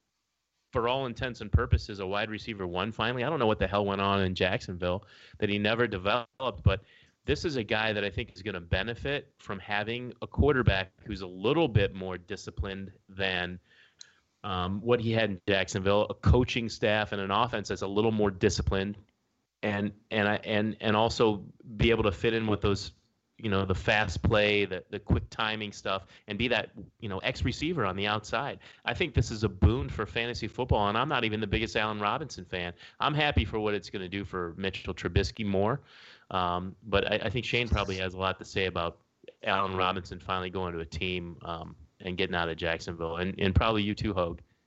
for all intents and purposes, a wide receiver one finally. I don't know what the hell went on in Jacksonville that he never developed, but this is a guy that I think is going to benefit from having a quarterback who's a little bit more disciplined than um, what he had in Jacksonville, a coaching staff and an offense that's a little more disciplined. And and I and and also be able to fit in with those, you know, the fast play, the the quick timing stuff, and be that, you know, X receiver on the outside. I think this is a boon for fantasy football, and I'm not even the biggest Allen Robinson fan. I'm happy for what it's going to do for Mitchell Trubisky more, um, but I, I think Shane probably has a lot to say about Allen Robinson finally going to a team um, and getting out of Jacksonville, and and probably you too, Hogue.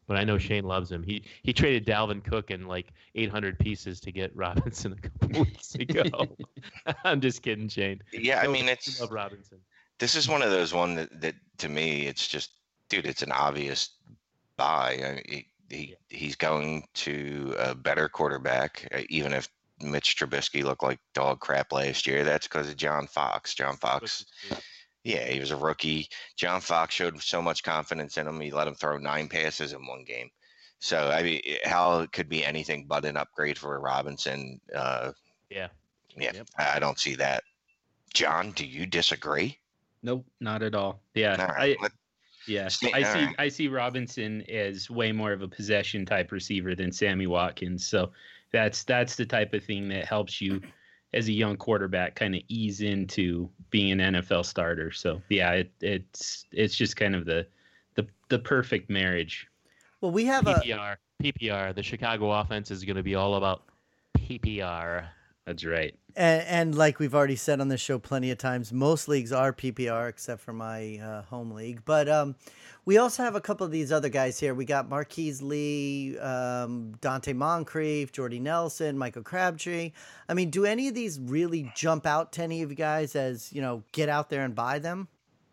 but I know Shane loves him. He he traded Dalvin Cook in like eight hundred pieces to get Robinson a couple weeks ago. I'm just kidding, Shane. Yeah, no, I mean, it's love Robinson. This is one of those one that, that to me, it's just, dude, it's an obvious buy. I mean, he, he yeah. he's going to a better quarterback, uh, even if Mitch Trubisky looked like dog crap last year. That's because of John Fox. John Fox, yeah, he was a rookie. John Fox showed so much confidence in him. He let him throw nine passes in one game. So, I mean, how it could be anything but an upgrade for Robinson. Uh, yeah. Yeah, yep. I don't see that. John, do you disagree? Nope, not at all. Yeah, all right. I, yeah, I see. Right. I see Robinson as way more of a possession type receiver than Sammy Watkins. So that's that's the type of thing that helps you as a young quarterback kind of ease into being an N F L starter. So yeah, it, it's it's just kind of the the the perfect marriage. Well, we have P P R. A P P R. The Chicago offense is going to be all about P P R. That's right. And, and like we've already said on this show plenty of times, most leagues are P P R except for my uh, home league. But um, we also have a couple of these other guys here. We got Marquise Lee, um, Dante Moncrief, Jordy Nelson, Michael Crabtree. I mean, do any of these really jump out to any of you guys as, you know, get out there and buy them?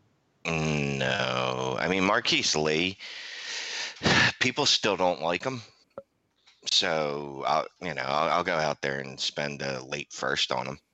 No. I mean, Marquise Lee, people still don't like him. So I'll, you know, I'll, I'll go out there and spend a late first on him,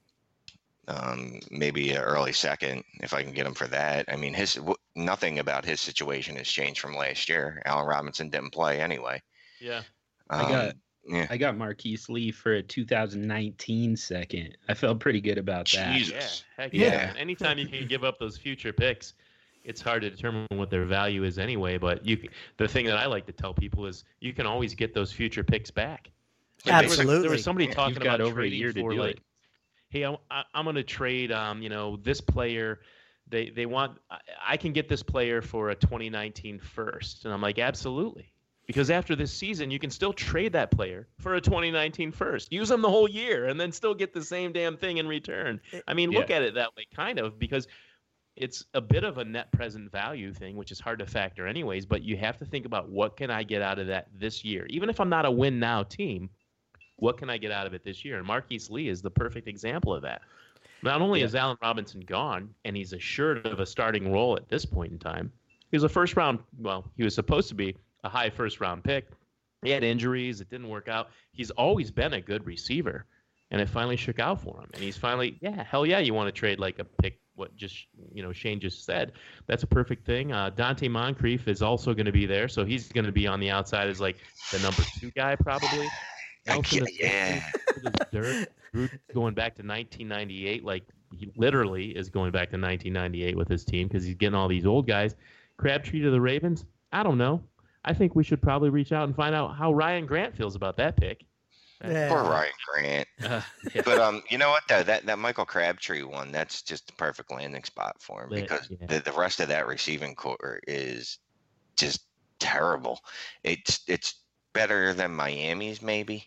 um, maybe an early second if I can get him for that. I mean, his w- nothing about his situation has changed from last year. Allen Robinson didn't play anyway. Yeah, um, I got, yeah, I got Marquise Lee for a two thousand nineteen second. I felt pretty good about that. Jesus. Yeah, heck yeah. yeah. Anytime you can give up those future picks, it's hard to determine what their value is anyway. But you, the thing that I like to tell people is you can always get those future picks back. Like Absolutely. There was, there was somebody yeah, talking about over trading a year to for do like, it. hey, I, I, I'm going to trade, um, you know, this player. They they want I, I can get this player for a twenty nineteen first, and I'm like, absolutely. Because after this season, you can still trade that player for a twenty nineteen first. Use them the whole year, and then still get the same damn thing in return. I mean, look yeah. at it that way, kind of, because it's a bit of a net present value thing, which is hard to factor anyways, but you have to think about what can I get out of that this year? Even if I'm not a win now team, what can I get out of it this year? And Marquise Lee is the perfect example of that. Not only yeah. is Allen Robinson gone, and he's assured of a starting role at this point in time, he was a first round, well, he was supposed to be a high first round pick. He had injuries. It didn't work out. He's always been a good receiver, and it finally shook out for him. And he's finally, yeah, hell yeah, you want to trade like a pick. What just you know Shane just said, that's a perfect thing. Uh, Dante Moncrief is also going to be there, so he's going to be on the outside as like the number two guy probably. Nelson yeah, dirt. Going back to nineteen ninety-eight, like he literally is going back to nineteen ninety-eight with his team because he's getting all these old guys. Crabtree to the Ravens, I don't know. I think we should probably reach out and find out how Ryan Grant feels about that pick. Yeah. Poor Ryan Grant. Uh, yeah. But um, you know what though, that, that Michael Crabtree one, that's just the perfect landing spot for him because yeah. the, the rest of that receiving core is just terrible. It's it's better than Miami's maybe.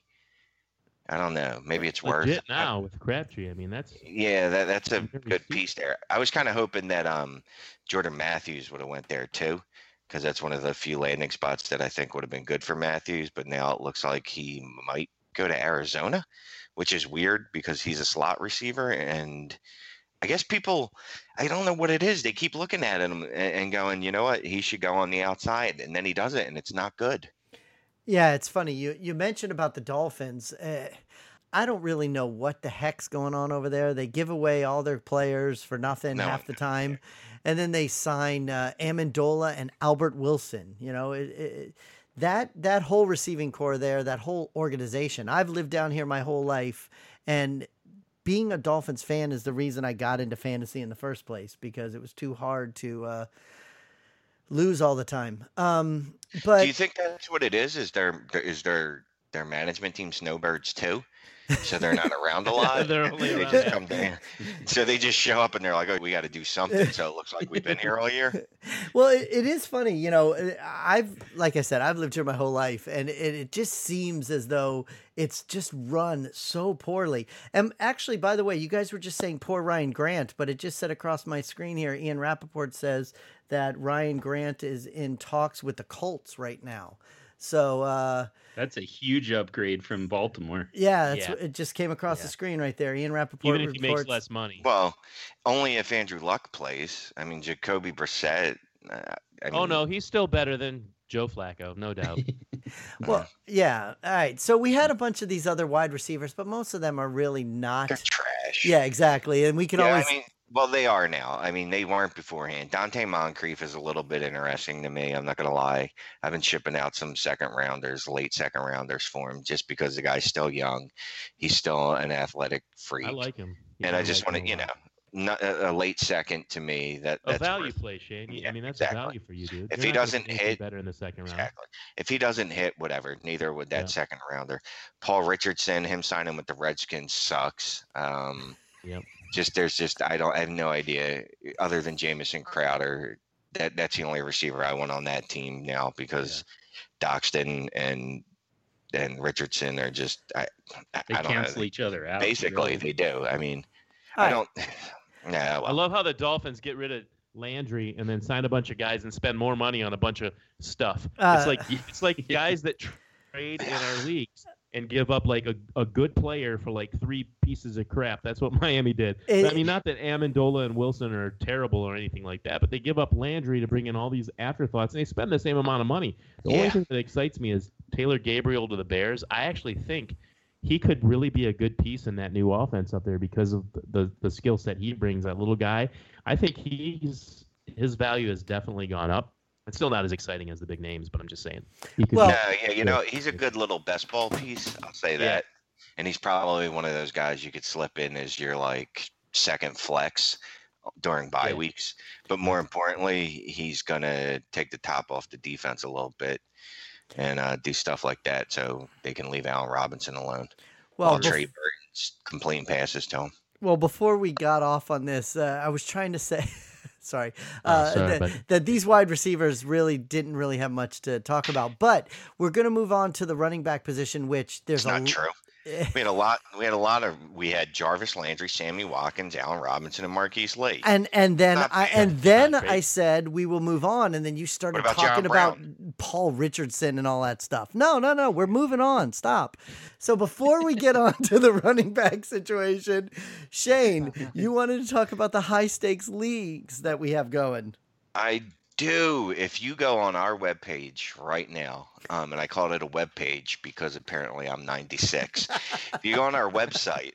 I don't know. Maybe it's Legit worse now with Crabtree. I mean, that's yeah, that that's a good piece there. I was kind of hoping that um Jordan Matthews would have went there too. Because that's one of the few landing spots that I think would have been good for Matthews, but now it looks like he might go to Arizona, which is weird because he's a slot receiver. And I guess people, I don't know what it is. They keep looking at him and going, you know what, he should go on the outside. And then he does it, and it's not good. Yeah, it's funny. You, you mentioned about the Dolphins. Uh, I don't really know what the heck's going on over there. They give away all their players for nothing no, half the time. And then they sign uh, Amendola and Albert Wilson. You know, it, it, that that whole receiving core there, that whole organization. I've lived down here my whole life, and being a Dolphins fan is the reason I got into fantasy in the first place because it was too hard to uh, lose all the time. Um, but do you think that's what it is? Is their is their their management team snowbirds too? So they're not around a lot. They're only they around just come down. So they just show up and they're like, "Oh, we got to do something." So it looks like we've been here all year. Well, it, it is funny, you know. I've, like I said, I've lived here my whole life, and it, it just seems as though it's just run so poorly. And actually, by the way, you guys were just saying poor Ryan Grant, but it just said across my screen here, Ian Rappaport says that Ryan Grant is in talks with the Colts right now. So uh, that's a huge upgrade from Baltimore. Yeah, that's, Yeah. it just came across Yeah. the screen right there. Ian Rappaport Even if he reports, makes less money. Well, only if Andrew Luck plays. I mean, Jacoby Brissett. Uh, I mean, Oh no, he's still better than Joe Flacco, no doubt. Well, yeah. All right. So we had a bunch of these other wide receivers, but most of them are really not. they're trash. Yeah, exactly. And we can Yeah, always. I mean, well, they are now. I mean, they weren't beforehand. Dante Moncrief is a little bit interesting to me. I'm not going to lie. I've been shipping out some second rounders, late second rounders for him just because the guy's still young. He's still an athletic freak. I like him. and Yeah, I just like want to, him a you lot. know, not a, a late second to me. That A that's value worth- play, Shane. Yeah, I mean, that's exactly. a value for you, dude. If You're he not gonna doesn't get anything hit- better in the second round. Exactly. If he doesn't hit, whatever. Neither would that Yeah. second rounder. Paul Richardson, him signing with the Redskins sucks. Um, Yep. Just there's just I don't I have no idea other than Jamison Crowder. That that's the only receiver I want on that team now because Doxton and and Richardson are just I I, They I don't cancel know. each other out. Basically, really. they do. I mean, All I right. don't. No, I well, love how the Dolphins get rid of Landry and then sign a bunch of guys and spend more money on a bunch of stuff. Uh, it's like it's like guys that trade in our leagues and give up like a, a good player for like three pieces of crap. That's what Miami did. It- I mean, not that Amendola and Wilson are terrible or anything like that, but they give up Landry to bring in all these afterthoughts, and they spend the same amount of money. The only Yeah. thing that excites me is Taylor Gabriel to the Bears. I actually think he could really be a good piece in that new offense up there because of the, the, the skill set he brings, that little guy. I think he's his value has definitely gone up. It's still not as exciting as the big names, but I'm just saying. He could Well- no, yeah, you know, he's a good little best ball piece. I'll say Yeah. that. And he's probably one of those guys you could slip in as your like second flex during bye Yeah. weeks. But more importantly, he's gonna take the top off the defense a little bit and uh, do stuff like that so they can leave Allen Robinson alone. Well, While bef- Trey Burton's completing passes to him. well, before we got off on this, uh, I was trying to say, sorry, Oh, uh, sorry, that, buddy. that these wide receivers really didn't really have much to talk about. But we're going to move on to the running back position, which there's It's a not true. We had a lot. We had a lot of. We had Jarvis Landry, Sammy Watkins, Allen Robinson, and Marquise Lee. And and then Not I fair. and then Not I great. said we will move on, and then you started What about John talking about Paul Richardson and all that stuff. No, no, no, we're moving on. Stop. So before we get on to the running back situation, Shane, you wanted to talk about the high stakes leagues that we have going. I do. If you go on our webpage right now, um, and I called it a webpage because apparently I'm ninety-six. If you go on our website,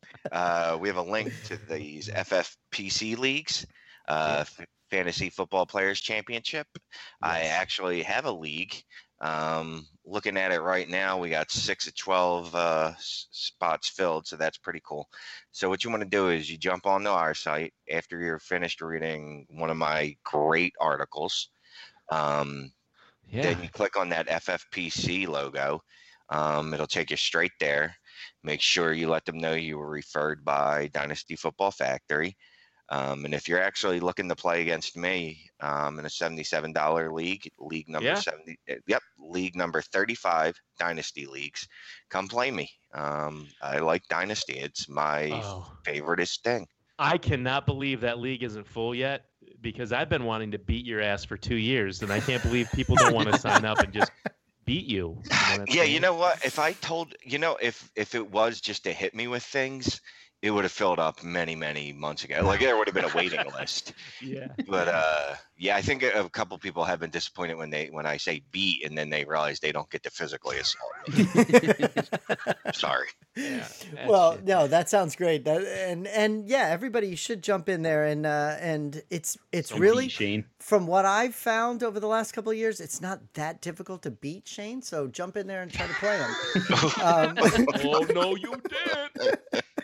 uh, we have a link to these F F P C leagues, uh, F- Fantasy Football Players Championship. I actually have a league. Um, looking at it right now, we got six of twelve uh, s- spots filled, so that's pretty cool. So what you want to do is you jump onto our site after you're finished reading one of my great articles. Um, Yeah. Then you click on that F F P C logo. Um, it'll take you straight there. Make sure you let them know you were referred by Dynasty Football Factory. Um, and if you're actually looking to play against me um, in a seventy-seven dollars league, league number Yeah. seventy, uh, yep, league number thirty-five, Dynasty leagues, come play me. Um, I like Dynasty. It's my Oh. favoriteest thing. I cannot believe that league isn't full yet because I've been wanting to beat your ass for two years, and I can't believe people don't want to sign up and just beat you. You know what I'm Yeah, you saying? know what? If I told, you know, if if it was just to hit me with things, it would have filled up many, many months ago. Like there would have been a waiting list. Yeah. But uh, yeah, I think a, a couple people have been disappointed when they when I say beat and then they realize they don't get to physically assault me. Sorry. Yeah. That's Well, it. no, that sounds great. That, and and yeah, everybody should jump in there and uh, and it's it's Don't really beat Shane. from what I've found over the last couple of years, it's not that difficult to beat Shane. So jump in there and try to play him. um, Oh no, you did.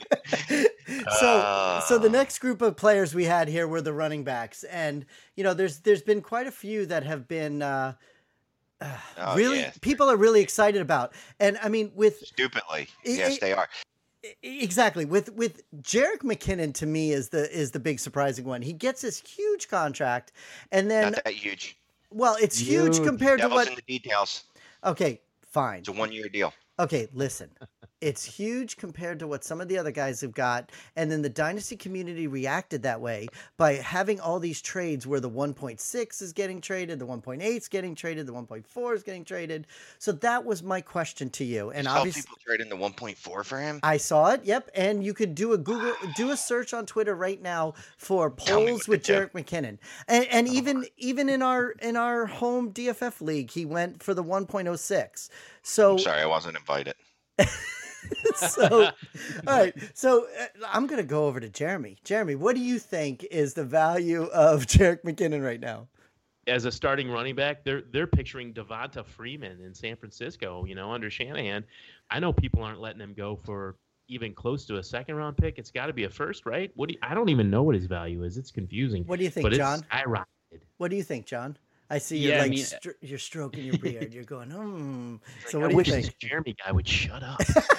so so the Ah. next group of players we had here were the running backs, and you know there's there's been quite a few that have been uh, uh, Oh, really yeah. people are really excited about, and I mean with Stupidly. It- Yes, it- they are. exactly with with Jerick McKinnon to me is the is the big surprising one. He gets this huge contract, and then Not that huge. well, it's huge Huge. compared to Devil's what. in the details. Okay, fine. It's a one year deal. Okay, listen. It's huge compared to what some of the other guys have got. And then the Dynasty community reacted that way by having all these trades where the one point six is getting traded, the one point eight is getting traded, the one point four is getting traded. So that was my question to you. And you obviously, saw people trading the one point four for him. I saw it. Yep. And you could do a Google, do a search on Twitter right now for polls with Jerick McKinnon. And, and even, even in our, in our home D F F league, he went for the one point oh six. So I'm sorry, I wasn't invited. so, all right. So uh, I'm going to go over to Jeremy. Jeremy, what do you think is the value of Jerick McKinnon right now? As a starting running back, they're they're picturing Devonta Freeman in San Francisco, you know, under Shanahan. I know people aren't letting him go for even close to a second round pick. It's got to be a first, right? What do you, I don't even know what his value is. It's confusing. What do you think, but John? It's skyrocketed. What do you think, John? I see you're Yeah, I like mean- stro- you're stroking your beard. You're going, hmm. So I what do you wish think? this Jeremy guy would shut up.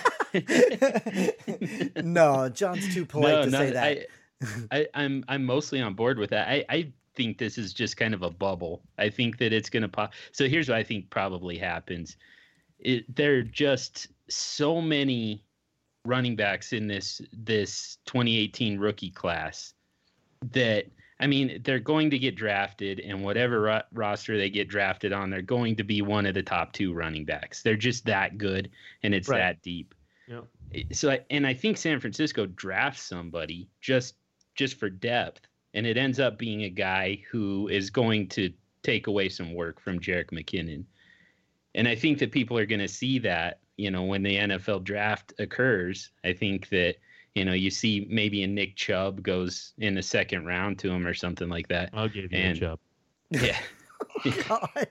No, John's too polite to say that. I, I, I'm I'm mostly on board with that. I, I think this is just kind of a bubble. I think that it's going to pop. So here's what I think probably happens. It, there are just so many running backs in this this twenty eighteen rookie class that, I mean, they're going to get drafted, and whatever ro- roster they get drafted on, they're going to be one of the top two running backs. They're just that good, and it's Right. that deep. Yeah. So, I, and I think San Francisco drafts somebody just just for depth, and it ends up being a guy who is going to take away some work from Jerick McKinnon. And I think that people are going to see that, you know, when the N F L draft occurs. I think that, you know, you see maybe a Nick Chubb goes in the second round to him or something like that. I'll give you And- a job. Yeah. God.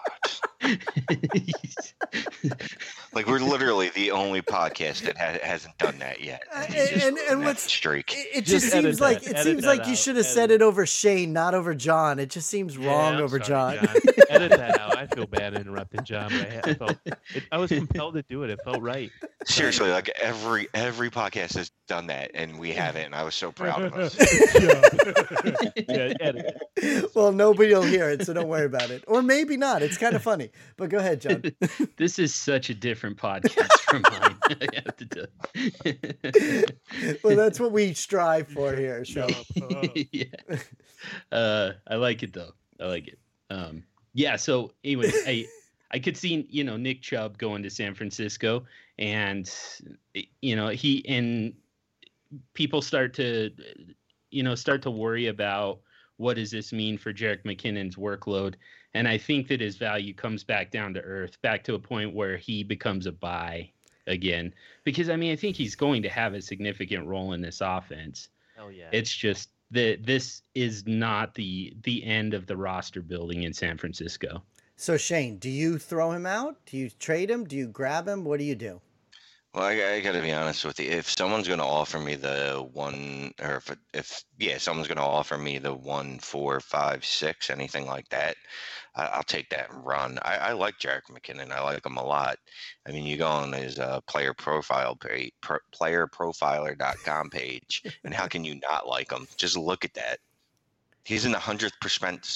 Like, we're literally the only podcast that ha- hasn't done that yet. Uh, he's just and- and on that what's- streak? It, it Just just edit seems like that. it Edit seems that like you out. should have Edit said it. it over Shane, not over John. It just seems wrong Yeah, I'm over sorry, John. Edit that out. I feel bad interrupting John, but I, I felt it, I was compelled to do it. It felt right. Seriously, like every every podcast has done that, and we haven't. And I was so proud of us. Yeah, edit it. Well, nobody will hear it, so don't worry about it. Or maybe not. It's kind of funny. But go ahead, John. This is such a different podcast from mine. I have to tell. Well, that's what we strive for here. So Yeah. Uh, I like it though. I like it. Um, yeah. So anyway, I I could see, you know, Nick Chubb going to San Francisco, and you know he and people start to you know start to worry about what does this mean for Jerick McKinnon's workload. And I think that his value comes back down to earth, back to a point where he becomes a buy again. Because, I mean, I think he's going to have a significant role in this offense. Hell yeah. It's just that this is not the the end of the roster building in San Francisco. So Shane, do you throw him out? Do you trade him? Do you grab him? What do you do? Well, I, I got to be honest with you. If someone's going to offer me the one, or if, if yeah, someone's going to offer me the one, four, five, six, anything like that, I, I'll take that and run. I, I like Jerick McKinnon. I like him a lot. I mean, you go on his uh, player profile page, pro, player profiler dot com page, and how can you not like him? Just look at that. He's in the hundredth percent.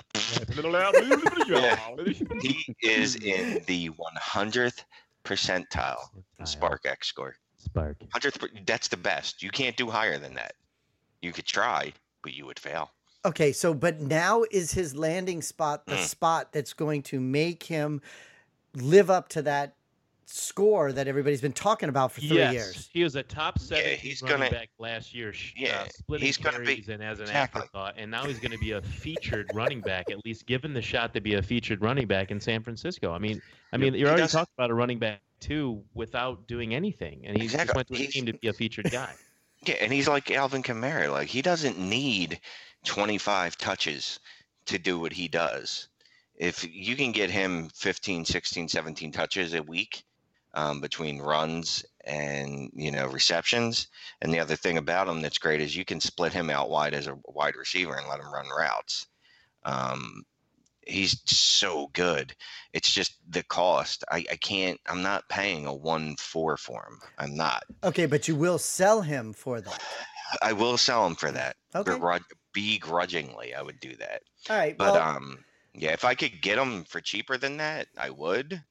He is in the one hundredth percentile Spark X score. Spark. Hundredth. That's the best. You can't do higher than that. You could try, but you would fail. Okay, so but now is his landing spot the Mm. spot that's going to make him live up to that score that everybody's been talking about for three yes. years? He was a top seven he's running gonna- back last year, sh- Yeah, uh, splitting he's gonna be- carries and as an exactly. afterthought, and now he's going to be a featured running back, at least given the shot to be a featured running back in San Francisco. I mean, I mean, you're He already doesn't- talking about a running back too without doing anything, and he just Exactly. went to a He's- team to be a featured guy. Yeah, and he's like Alvin Kamara. Like, he doesn't need twenty-five touches to do what he does. If you can get him fifteen, sixteen, seventeen touches a week um, between runs and, you know, receptions, and the other thing about him that's great is you can split him out wide as a wide receiver and let him run routes. Um, he's so good. It's just the cost. I, I can't, I'm not paying a one four for him. I'm not. Okay, but you will sell him for that. I will sell him for that. Okay. Begrud- begrudgingly, I would do that. All right. But Well, um, yeah, if I could get him for cheaper than that, I would.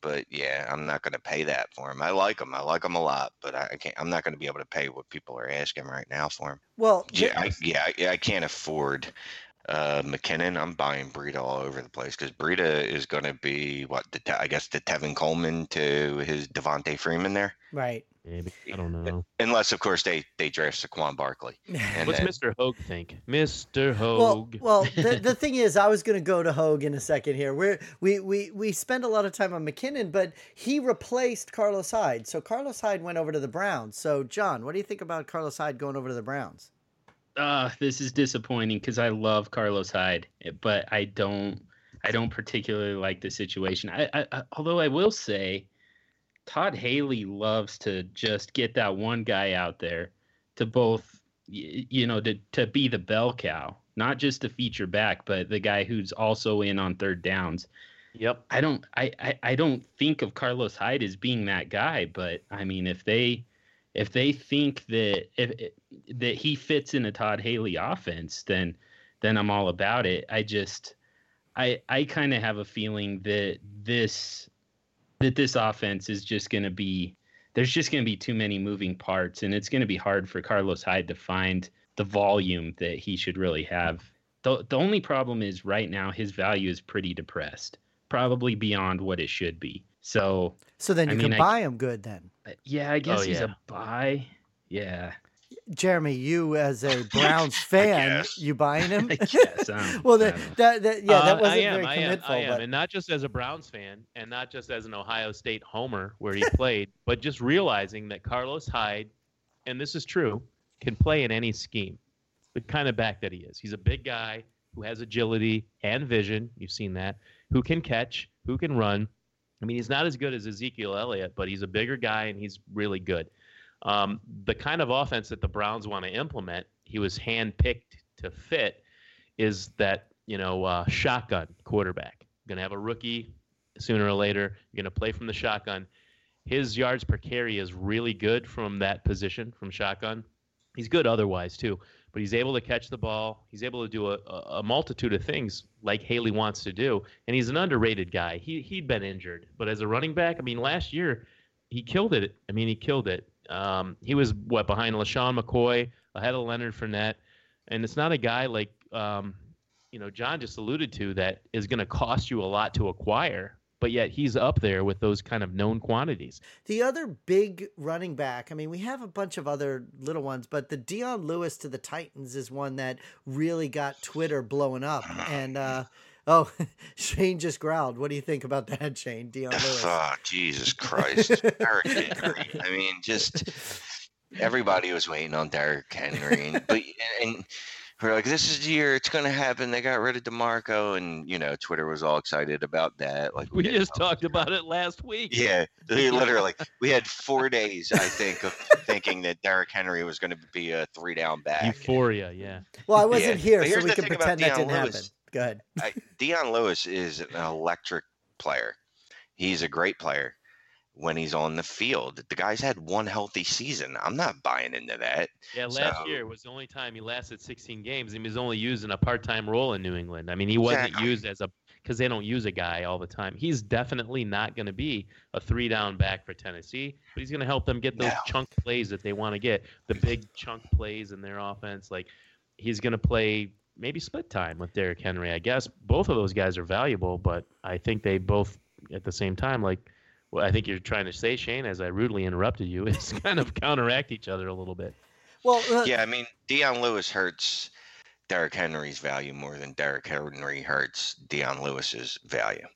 but yeah, I'm not going to pay that for him. I like him. I like him a lot, but I can't. I'm not going to be able to pay what people are asking right now for him. Well, yeah, I, yeah, I, I can't afford uh, McKinnon. I'm buying Breida all over the place because Breida is going to be what the I guess the Tevin Coleman to his Devontae Freeman there. Right. Maybe. I don't know. Unless, of course, they, they draft Saquon Barkley. And What's then, Mister Hogue think? Mister Well, Hogue. well, the, the thing is, I was going to go to Hogue in a second here. We're, we we we spend a lot of time on McKinnon, but he replaced Carlos Hyde. So Carlos Hyde went over to the Browns. So, John, what do you think about Carlos Hyde going over to the Browns? Uh, this is disappointing because I love Carlos Hyde, but I don't I don't particularly like the situation. I, I, I although I will say, Todd Haley loves to just get that one guy out there to both, you know, to, to be the bell cow, not just the feature back, but the guy who's also in on third downs. Yep. I don't, I, I, I don't think of Carlos Hyde as being that guy, but I mean, if they, if they think that if that he fits in a Todd Haley offense, then, then I'm all about it. I just, I, I kind of have a feeling that this. that this offense is just going to be, there's just going to be too many moving parts, and it's going to be hard for Carlos Hyde to find the volume that he should really have. The, the only problem is right now his value is pretty depressed, probably beyond what it should be. So, so then you I can mean, buy I, him good then. Yeah, I guess oh, he's yeah. a buy. Yeah. Jeremy, you as a Browns fan, you buying him? Yes. Um, well, that, that, that, yeah, that Uh, wasn't I am, very I am, commitful. I am. But... And not just as a Browns fan, and not just as an Ohio State homer where he played, but just realizing that Carlos Hyde, and this is true, can play in any scheme. The kind of back that he is. He's a big guy who has agility and vision. You've seen that. Who can catch, who can run. I mean, he's not as good as Ezekiel Elliott, but he's a bigger guy, and he's really good. Um, the kind of offense that the Browns want to implement, he was handpicked to fit, is that, you know, uh, shotgun quarterback. You're going to have a rookie sooner or later. You're going to play from the shotgun. His yards per carry is really good from that position, from shotgun. He's good otherwise, too. But he's able to catch the ball. He's able to do a, a multitude of things like Haley wants to do. And he's an underrated guy. He, he'd been injured. But as a running back, I mean, last year, he killed it. I mean, he killed it. Um, he was, what, behind LaShawn McCoy, ahead of Leonard Fournette. And it's not a guy like, um, you know, John just alluded to that is going to cost you a lot to acquire. But yet he's up there with those kind of known quantities. The other big running back, I mean, we have a bunch of other little ones, but the Dion Lewis to the Titans is one that really got Twitter blowing up. And, uh, oh, Shane just growled. What do you think about that, Shane? Dion Lewis. Oh, Jesus Christ. Derrick Henry. I mean, just everybody was waiting on Derrick Henry. And, but, and we're like, this is the year it's going to happen. They got rid of DeMarco, and, you know, Twitter was all excited about that. Like We, we just talked about it last week. Yeah, literally. We had four days, I think, of thinking that Derrick Henry was going to be a three-down back. Euphoria, yeah. Well, I wasn't Yeah. here, But so here's we the can thing pretend about that didn't Dion happen. Lewis. Go ahead. I, Dion Lewis is an electric player. He's a great player when he's on the field. The guy's had one healthy season. I'm not buying into that. Yeah, last So- year was the only time he lasted sixteen games. He was only used in a part-time role in New England. I mean, he wasn't Exactly. used as a because they don't use a guy all the time. He's definitely not going to be a three-down back for Tennessee, but he's going to help them get those No. chunk plays that they want to get, the big chunk plays in their offense. Like he's going to play maybe split time with Derrick Henry. I guess both of those guys are valuable, but I think they both at the same time, like what I think you're trying to say, Shane, as I rudely interrupted you, is kind of counteract each other a little bit. Well, uh, Yeah, I mean, Dion Lewis hurts Derrick Henry's value more than Derrick Henry hurts Dion Lewis's value.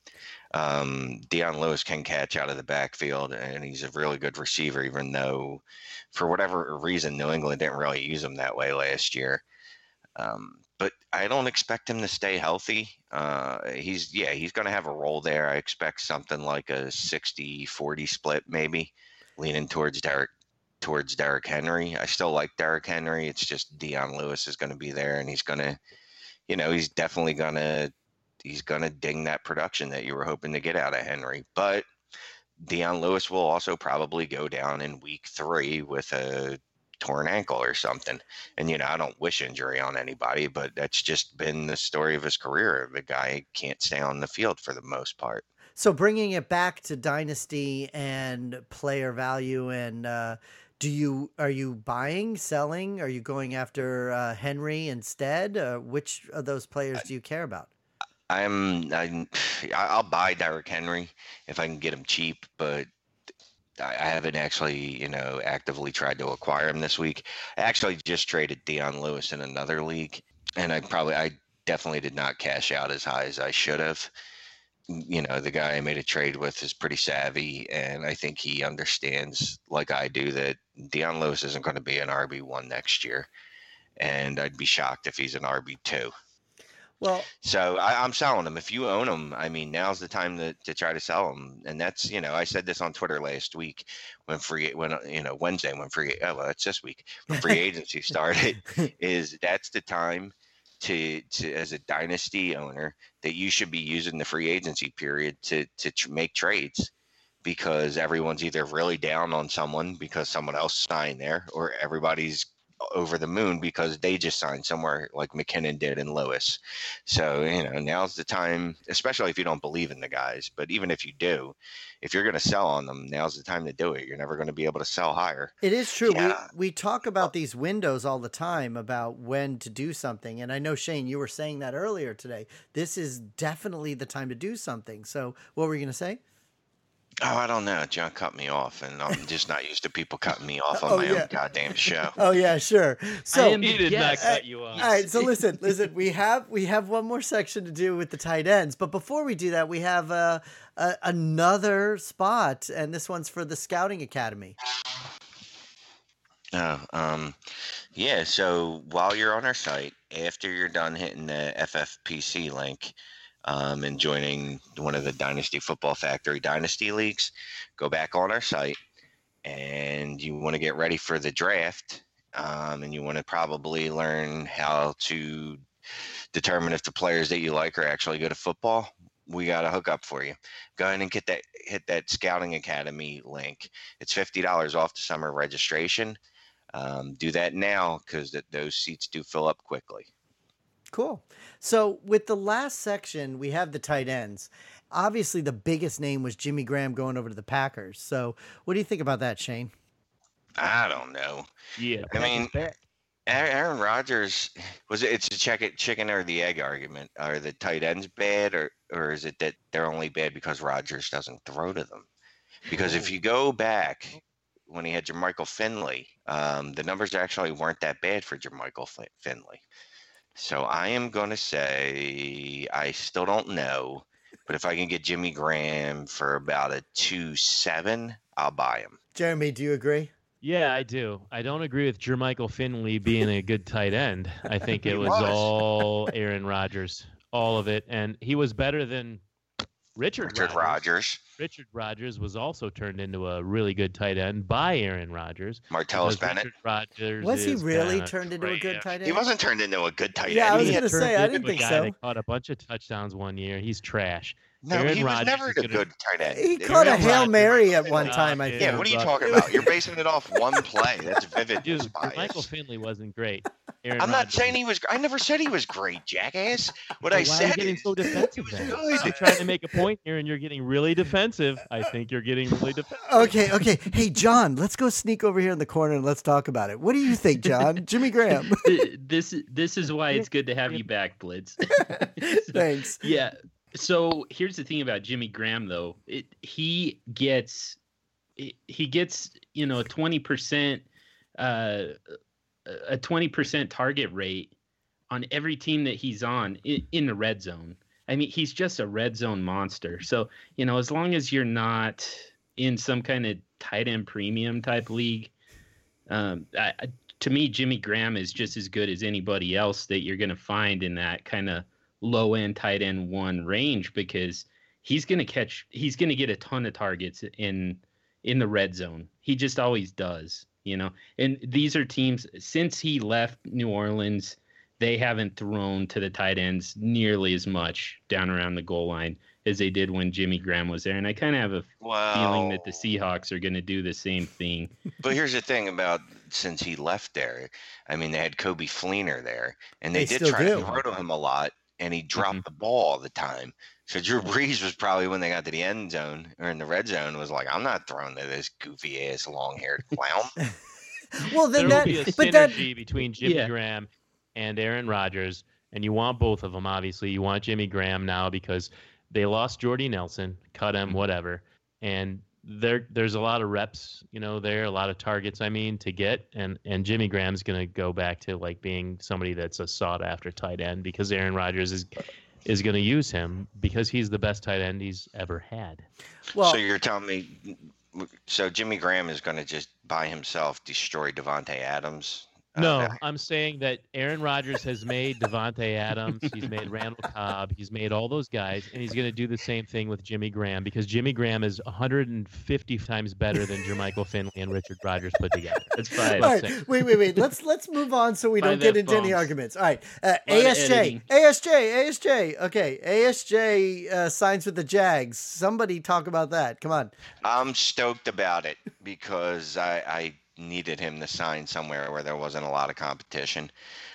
Um, Dion Lewis can catch out of the backfield, and he's a really good receiver, even though for whatever reason New England didn't really use him that way last year. Um, but I don't expect him to stay healthy. Uh, he's yeah, he's going to have a role there. I expect something like a sixty forty split, maybe leaning towards Derrick towards Derrick Henry. I still like Derrick Henry. It's just Dion Lewis is going to be there, and he's going to, you know, he's definitely going to he's going to ding that production that you were hoping to get out of Henry. But Dion Lewis will also probably go down in week three with a torn ankle or something. And, you know, I don't wish injury on anybody, but that's just been the story of his career. The guy can't stay on the field for the most part. So bringing it back to dynasty and player value, and uh, do you are you buying, selling? Are you going after uh, Henry instead? Uh, which of those players do you care about? I'm, I'm I'll buy Derrick Henry if I can get him cheap, but I haven't actually, you know, actively tried to acquire him this week. I actually just traded Dion Lewis in another league, and I probably, I definitely did not cash out as high as I should have. You know, the guy I made a trade with is pretty savvy, and I think he understands, like I do, that Dion Lewis isn't going to be an R B one next year, and I'd be shocked if he's an R B two. Well, so I, I'm selling them. If you own them, I mean, now's the time to, to try to sell them. And that's, you know, I said this on Twitter last week when free, when, you know, Wednesday, when free, oh, well, it's this week, when free agency started, is that's the time to, to, as a dynasty owner, that you should be using the free agency period to, to tr- make trades, because everyone's either really down on someone because someone else signed there, or everybody's over the moon because they just signed somewhere like McKinnon did in Lewis. So, you know, now's the time, especially if you don't believe in the guys, but even if you do, if you're going to sell on them, now's the time to do it. You're never going to be able to sell higher. It is true. Yeah. We, we talk about these windows all the time about when to do something. And I know, Shane, you were saying that earlier today. This is definitely the time to do something. So what were you going to say? Oh, I don't know. John cut me off, and I'm just not used to people cutting me off on oh, my yeah. own goddamn show. Oh yeah, sure. So he did not cut you off. All right, so listen, listen. We have we have one more section to do with the tight ends, but before we do that, we have uh, a, another spot, and this one's for the Scouting Academy. Oh, um, yeah. So while you're on our site, after you're done hitting the F F P C link, Um, and joining one of the Dynasty Football Factory Dynasty Leagues, go back on our site, and you want to get ready for the draft, um, and you want to probably learn how to determine if the players that you like are actually good at football. We got a hookup for you. Go ahead and get that, hit that Scouting Academy link. It's fifty dollars off the summer registration. Um, do that now, because th- those seats do fill up quickly. Cool. So with the last section, we have the tight ends. Obviously, the biggest name was Jimmy Graham going over to the Packers. So what do you think about that, Shane? I don't know. Yeah. I mean, Aaron Rodgers, was it, it's the check- chicken or the egg argument. Are the tight ends bad, or, or is it that they're only bad because Rodgers doesn't throw to them? Because if you go back when he had Jermichael Finley, um, the numbers actually weren't that bad for Jermichael Finley. So I am going to say I still don't know, but if I can get Jimmy Graham for about a two seven, I'll buy him. Jeremy, do you agree? Yeah, I do. I don't agree with Jermichael Finley being a good tight end. I think it was, was all Aaron Rodgers, all of it. And he was better than Richard, Richard Rodgers. Rodgers. Richard Rodgers was also turned into a really good tight end by Aaron Rodgers. Martellus Bennett. Richard Rodgers Was he is really kinda turned into a good trash. tight end? He wasn't turned into a good tight Yeah, end. I was He gonna had- say, I didn't into a think guy so. that caught a bunch of touchdowns one year. He's trash. No, Aaron he was Rodgers never is a gonna- good tight end. He Aaron caught a Aaron Hail Rodgers Mary is at one not time, I good. think. Yeah, what are you But- talking about? You're basing it off one play. That's vivid Dude, bias. Michael Finley wasn't great. Aaron I'm not Rodgers saying was- he was. I never said he was great, jackass. What Well, I why said are you getting is so defensive he then? was I'm good. trying to make a point here, and you're getting really defensive. I think you're getting really defensive. Okay, okay. Hey, John, let's go sneak over here in the corner and let's talk about it. What do you think, John? Jimmy Graham. this this is why it's good to have you back, Blitz. Thanks. Yeah. So here's the thing about Jimmy Graham, though. It, he gets he gets you know twenty percent uh, a twenty percent target rate on every team that he's on in, in the red zone. I mean, he's just a red zone monster. So you know, as long as you're not in some kind of tight end premium type league, um, I, to me, Jimmy Graham is just as good as anybody else that you're going to find in that kind of low end tight end one range, because he's going to catch, he's going to get a ton of targets in, in the red zone. He just always does, you know, and these are teams since he left New Orleans, they haven't thrown to the tight ends nearly as much down around the goal line as they did when Jimmy Graham was there. And I kind of have a Well, feeling that the Seahawks are going to do the same thing. But here's the thing about since he left there. I mean, they had Kobe Fleener there, and they, They did still try do. to throw to him a lot. and he dropped Mhm. the ball all the time. So Drew Brees was probably, when they got to the end zone or in the red zone, was like, I'm not throwing to this goofy ass long haired clown. Well, then there that, will be a but that, synergy between Jimmy Yeah. Graham and Aaron Rodgers, and you want both of them. Obviously, you want Jimmy Graham now because they lost Jordy Nelson, cut him, whatever, and there there's a lot of reps, you know, there a lot of targets. I mean, to get, and and Jimmy Graham's going to go back to like being somebody that's a sought after tight end because Aaron Rodgers is is going to use him because he's the best tight end he's ever had. well, So you're telling me, so Jimmy Graham is going to just by himself destroy Devontae Adams? No, Uh, I'm saying that Aaron Rodgers has made Devontae Adams, he's made Randall Cobb, he's made all those guys, and he's going to do the same thing with Jimmy Graham because Jimmy Graham is one hundred fifty times better than Jermichael Finley and Richard Rodgers put together. That's fine. all Let's right, say. wait, wait, wait. Let's let's move on so we Five don't get into any F-bombs. arguments. All right, uh, Lot of A S J, editing. A S J, A S J. Okay, A S J uh, signs with the Jags. Somebody talk about that. Come on. I'm stoked about it because I, I needed him to sign somewhere where there wasn't a lot of competition.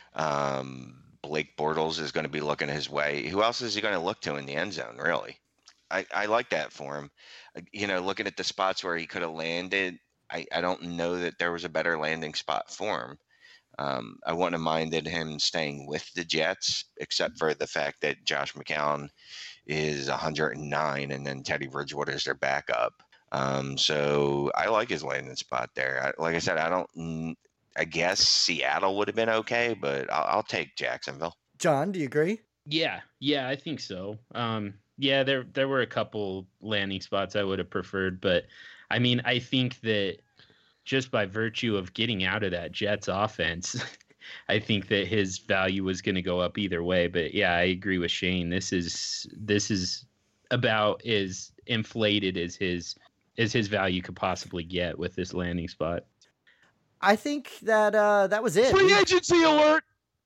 Um, Blake Bortles is going to be looking his way. Who else is he going to look to in the end zone, really? I, I like that for him. Uh, You know, looking at the spots where he could have landed, I, I don't know that there was a better landing spot for him. Um, I wouldn't have minded him staying with the Jets, except for the fact that Josh McCown is one hundred nine and then Teddy Bridgewater is their backup. Um, so I like his landing spot there. I, like I said, I don't, mm, I guess Seattle would have been okay, but I'll, I'll take Jacksonville. John, do you agree? Yeah, yeah, I think so. Um, yeah, there there were a couple landing spots I would have preferred, but I mean, I think that just by virtue of getting out of that Jets offense, I think that his value was going to go up either way. But yeah, I agree with Shane. This is this is about as inflated as his as his value could possibly get with this landing spot. I think that uh, that was it. Free agency alert!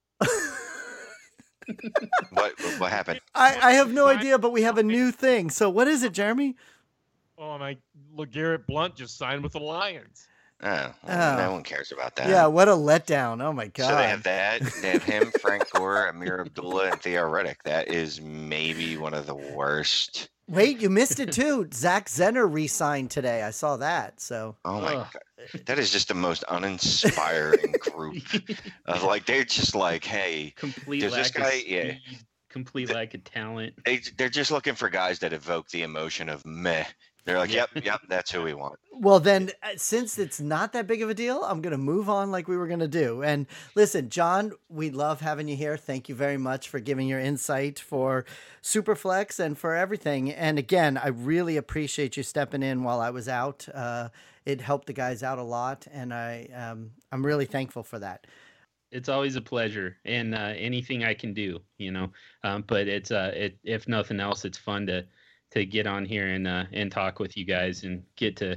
What what happened? I, I have no idea, but we have a new thing. So what is it, Jeremy? Oh, and I LeGarrette Blunt just signed with the Lions. Oh, well, Oh. no one cares about that. Yeah, what a letdown. Oh my God. So they have that. They have him, Frank Gore, Amir Abdullah, and Theo Riddick. That is maybe one of the worst. Wait, you missed it too. Zach Zenner re-signed today. I saw that. So Oh my Ugh. god, that is just the most uninspiring group. Of like they're just like, hey, Complete Does lack this of guy- speed, yeah. complete lack of talent. they they're just looking for guys that evoke the emotion of meh. They're like, yep, yep, that's who we want. Well, then, uh, since it's not that big of a deal, I'm going to move on like we were going to do. And listen, John, we love having you here. Thank you very much for giving your insight for Superflex and for everything. And again, I really appreciate you stepping in while I was out. Uh, it helped the guys out a lot, and I, um, I'm really thankful for that. It's always a pleasure, and uh, anything I can do, you know. Um, but it's uh, it, if nothing else, it's fun to to get on here and uh, and talk with you guys and get to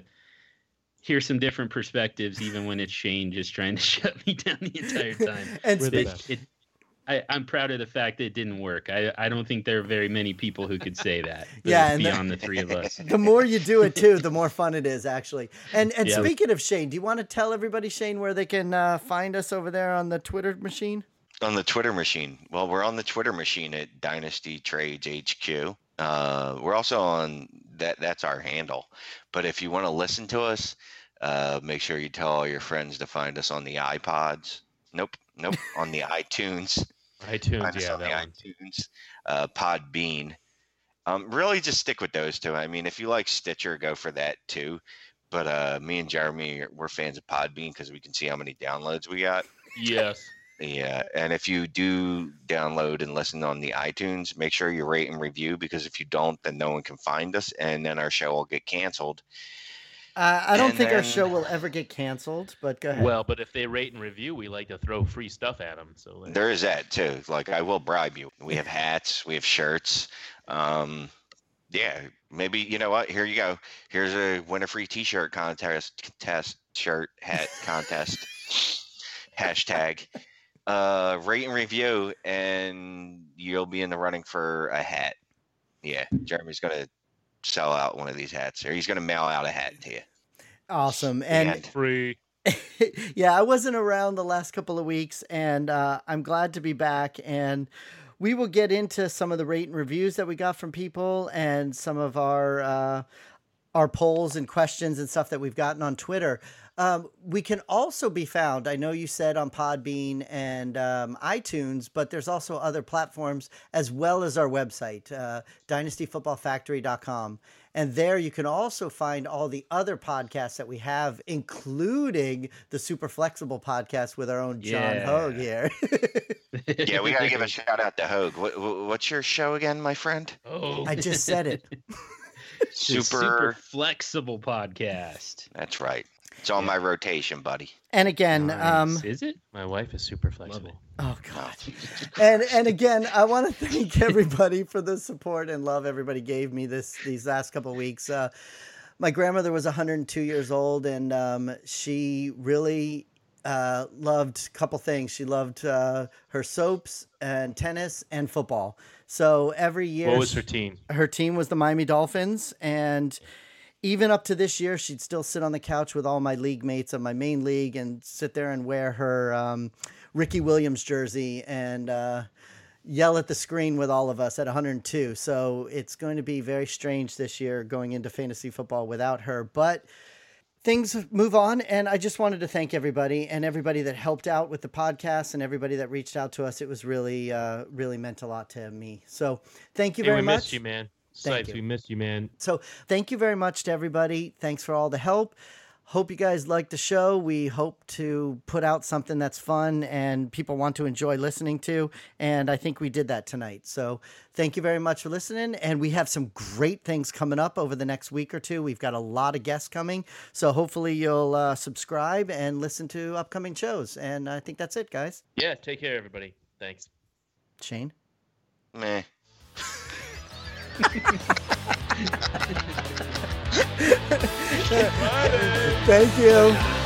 hear some different perspectives, even when it's Shane just trying to shut me down the entire time. And We're the It, best. it, I, I'm proud of the fact that it didn't work. I, I don't think there are very many people who could say that. Yeah, uh, and the- beyond the three of us. the more you do it too, the more fun it is, actually. And and Yeah. speaking of Shane, do you want to tell everybody, Shane, where they can uh, find us over there on the Twitter machine? On the Twitter machine. Well, we're on the Twitter machine at Dynasty Trades H Q. Uh, we're also on that. That's our handle. But if you want to listen to us, uh, make sure you tell all your friends to find us on the iPods. Nope, nope, on the iTunes. iTunes, Find us yeah, on the that one. iTunes, uh, Podbean. Um, really, just stick with those two. I mean, if you like Stitcher, go for that too. But uh, me and Jeremy, we're fans of Podbean because we can see how many downloads we got. Yes. Yeah, and if you do download and listen on the iTunes, make sure you rate and review because if you don't, then no one can find us, and then our show will get canceled. Uh, I don't And think our then- show will ever get canceled, but go ahead. Well, but if they rate and review, we like to throw free stuff at them. So like, There is that too. Like I will bribe you. We have hats, we have shirts. Um, yeah, maybe you know what? Here you go. Here's a win a free T-shirt contest, contest shirt hat contest. Hashtag. Uh, rate and review, and you'll be in the running for a hat. Yeah, Jeremy's gonna sell out one of these hats, or he's gonna mail out a hat to you. Awesome. And Yeah. free. yeah, I wasn't around the last couple of weeks, and uh, I'm glad to be back. And we will get into some of the rate and reviews that we got from people and some of our uh, our polls and questions and stuff that we've gotten on Twitter. Um, we can also be found, I know you said on Podbean and um, iTunes, but there's also other platforms as well as our website, uh, dynasty football factory dot com. And there you can also find all the other podcasts that we have, including the Super Flexible podcast with our own John Yeah. Hogue here. Yeah, we got to give a shout out to Hogue. What, what's your show again, my friend? Oh, I just said it. The Super. super flexible podcast. That's right. It's on my rotation, buddy. And again, Nice. um, Is it? My wife is super flexible. oh Oh, God. Jesus. And and again, I want to thank everybody for the support and love everybody gave me this these last couple of weeks. Uh, my grandmother was one hundred two years old, and um, she really uh, loved a couple things. She loved uh, her soaps and tennis and football. So every year, What was her team? her team was the Miami Dolphins, and even up to this year, she'd still sit on the couch with all my league mates of my main league and sit there and wear her um, Ricky Williams jersey and uh, yell at the screen with all of us at one hundred two. So it's going to be very strange this year going into fantasy football without her. But things move on, and I just wanted to thank everybody and everybody that helped out with the podcast and everybody that reached out to us. It was really, uh, really meant a lot to me. So thank you Hey, very we much. missed you, man. Thank Sipes, you. we missed you, man. So thank you very much to everybody. Thanks for all the help. Hope you guys like the show. We hope to put out something that's fun and people want to enjoy listening to. And I think we did that tonight. So thank you very much for listening. And we have some great things coming up over the next week or two. We've got a lot of guests coming. So hopefully you'll uh, subscribe and listen to upcoming shows. And I think that's it, guys. Yeah, take care, everybody. Thanks. Shane? Meh. Thank you.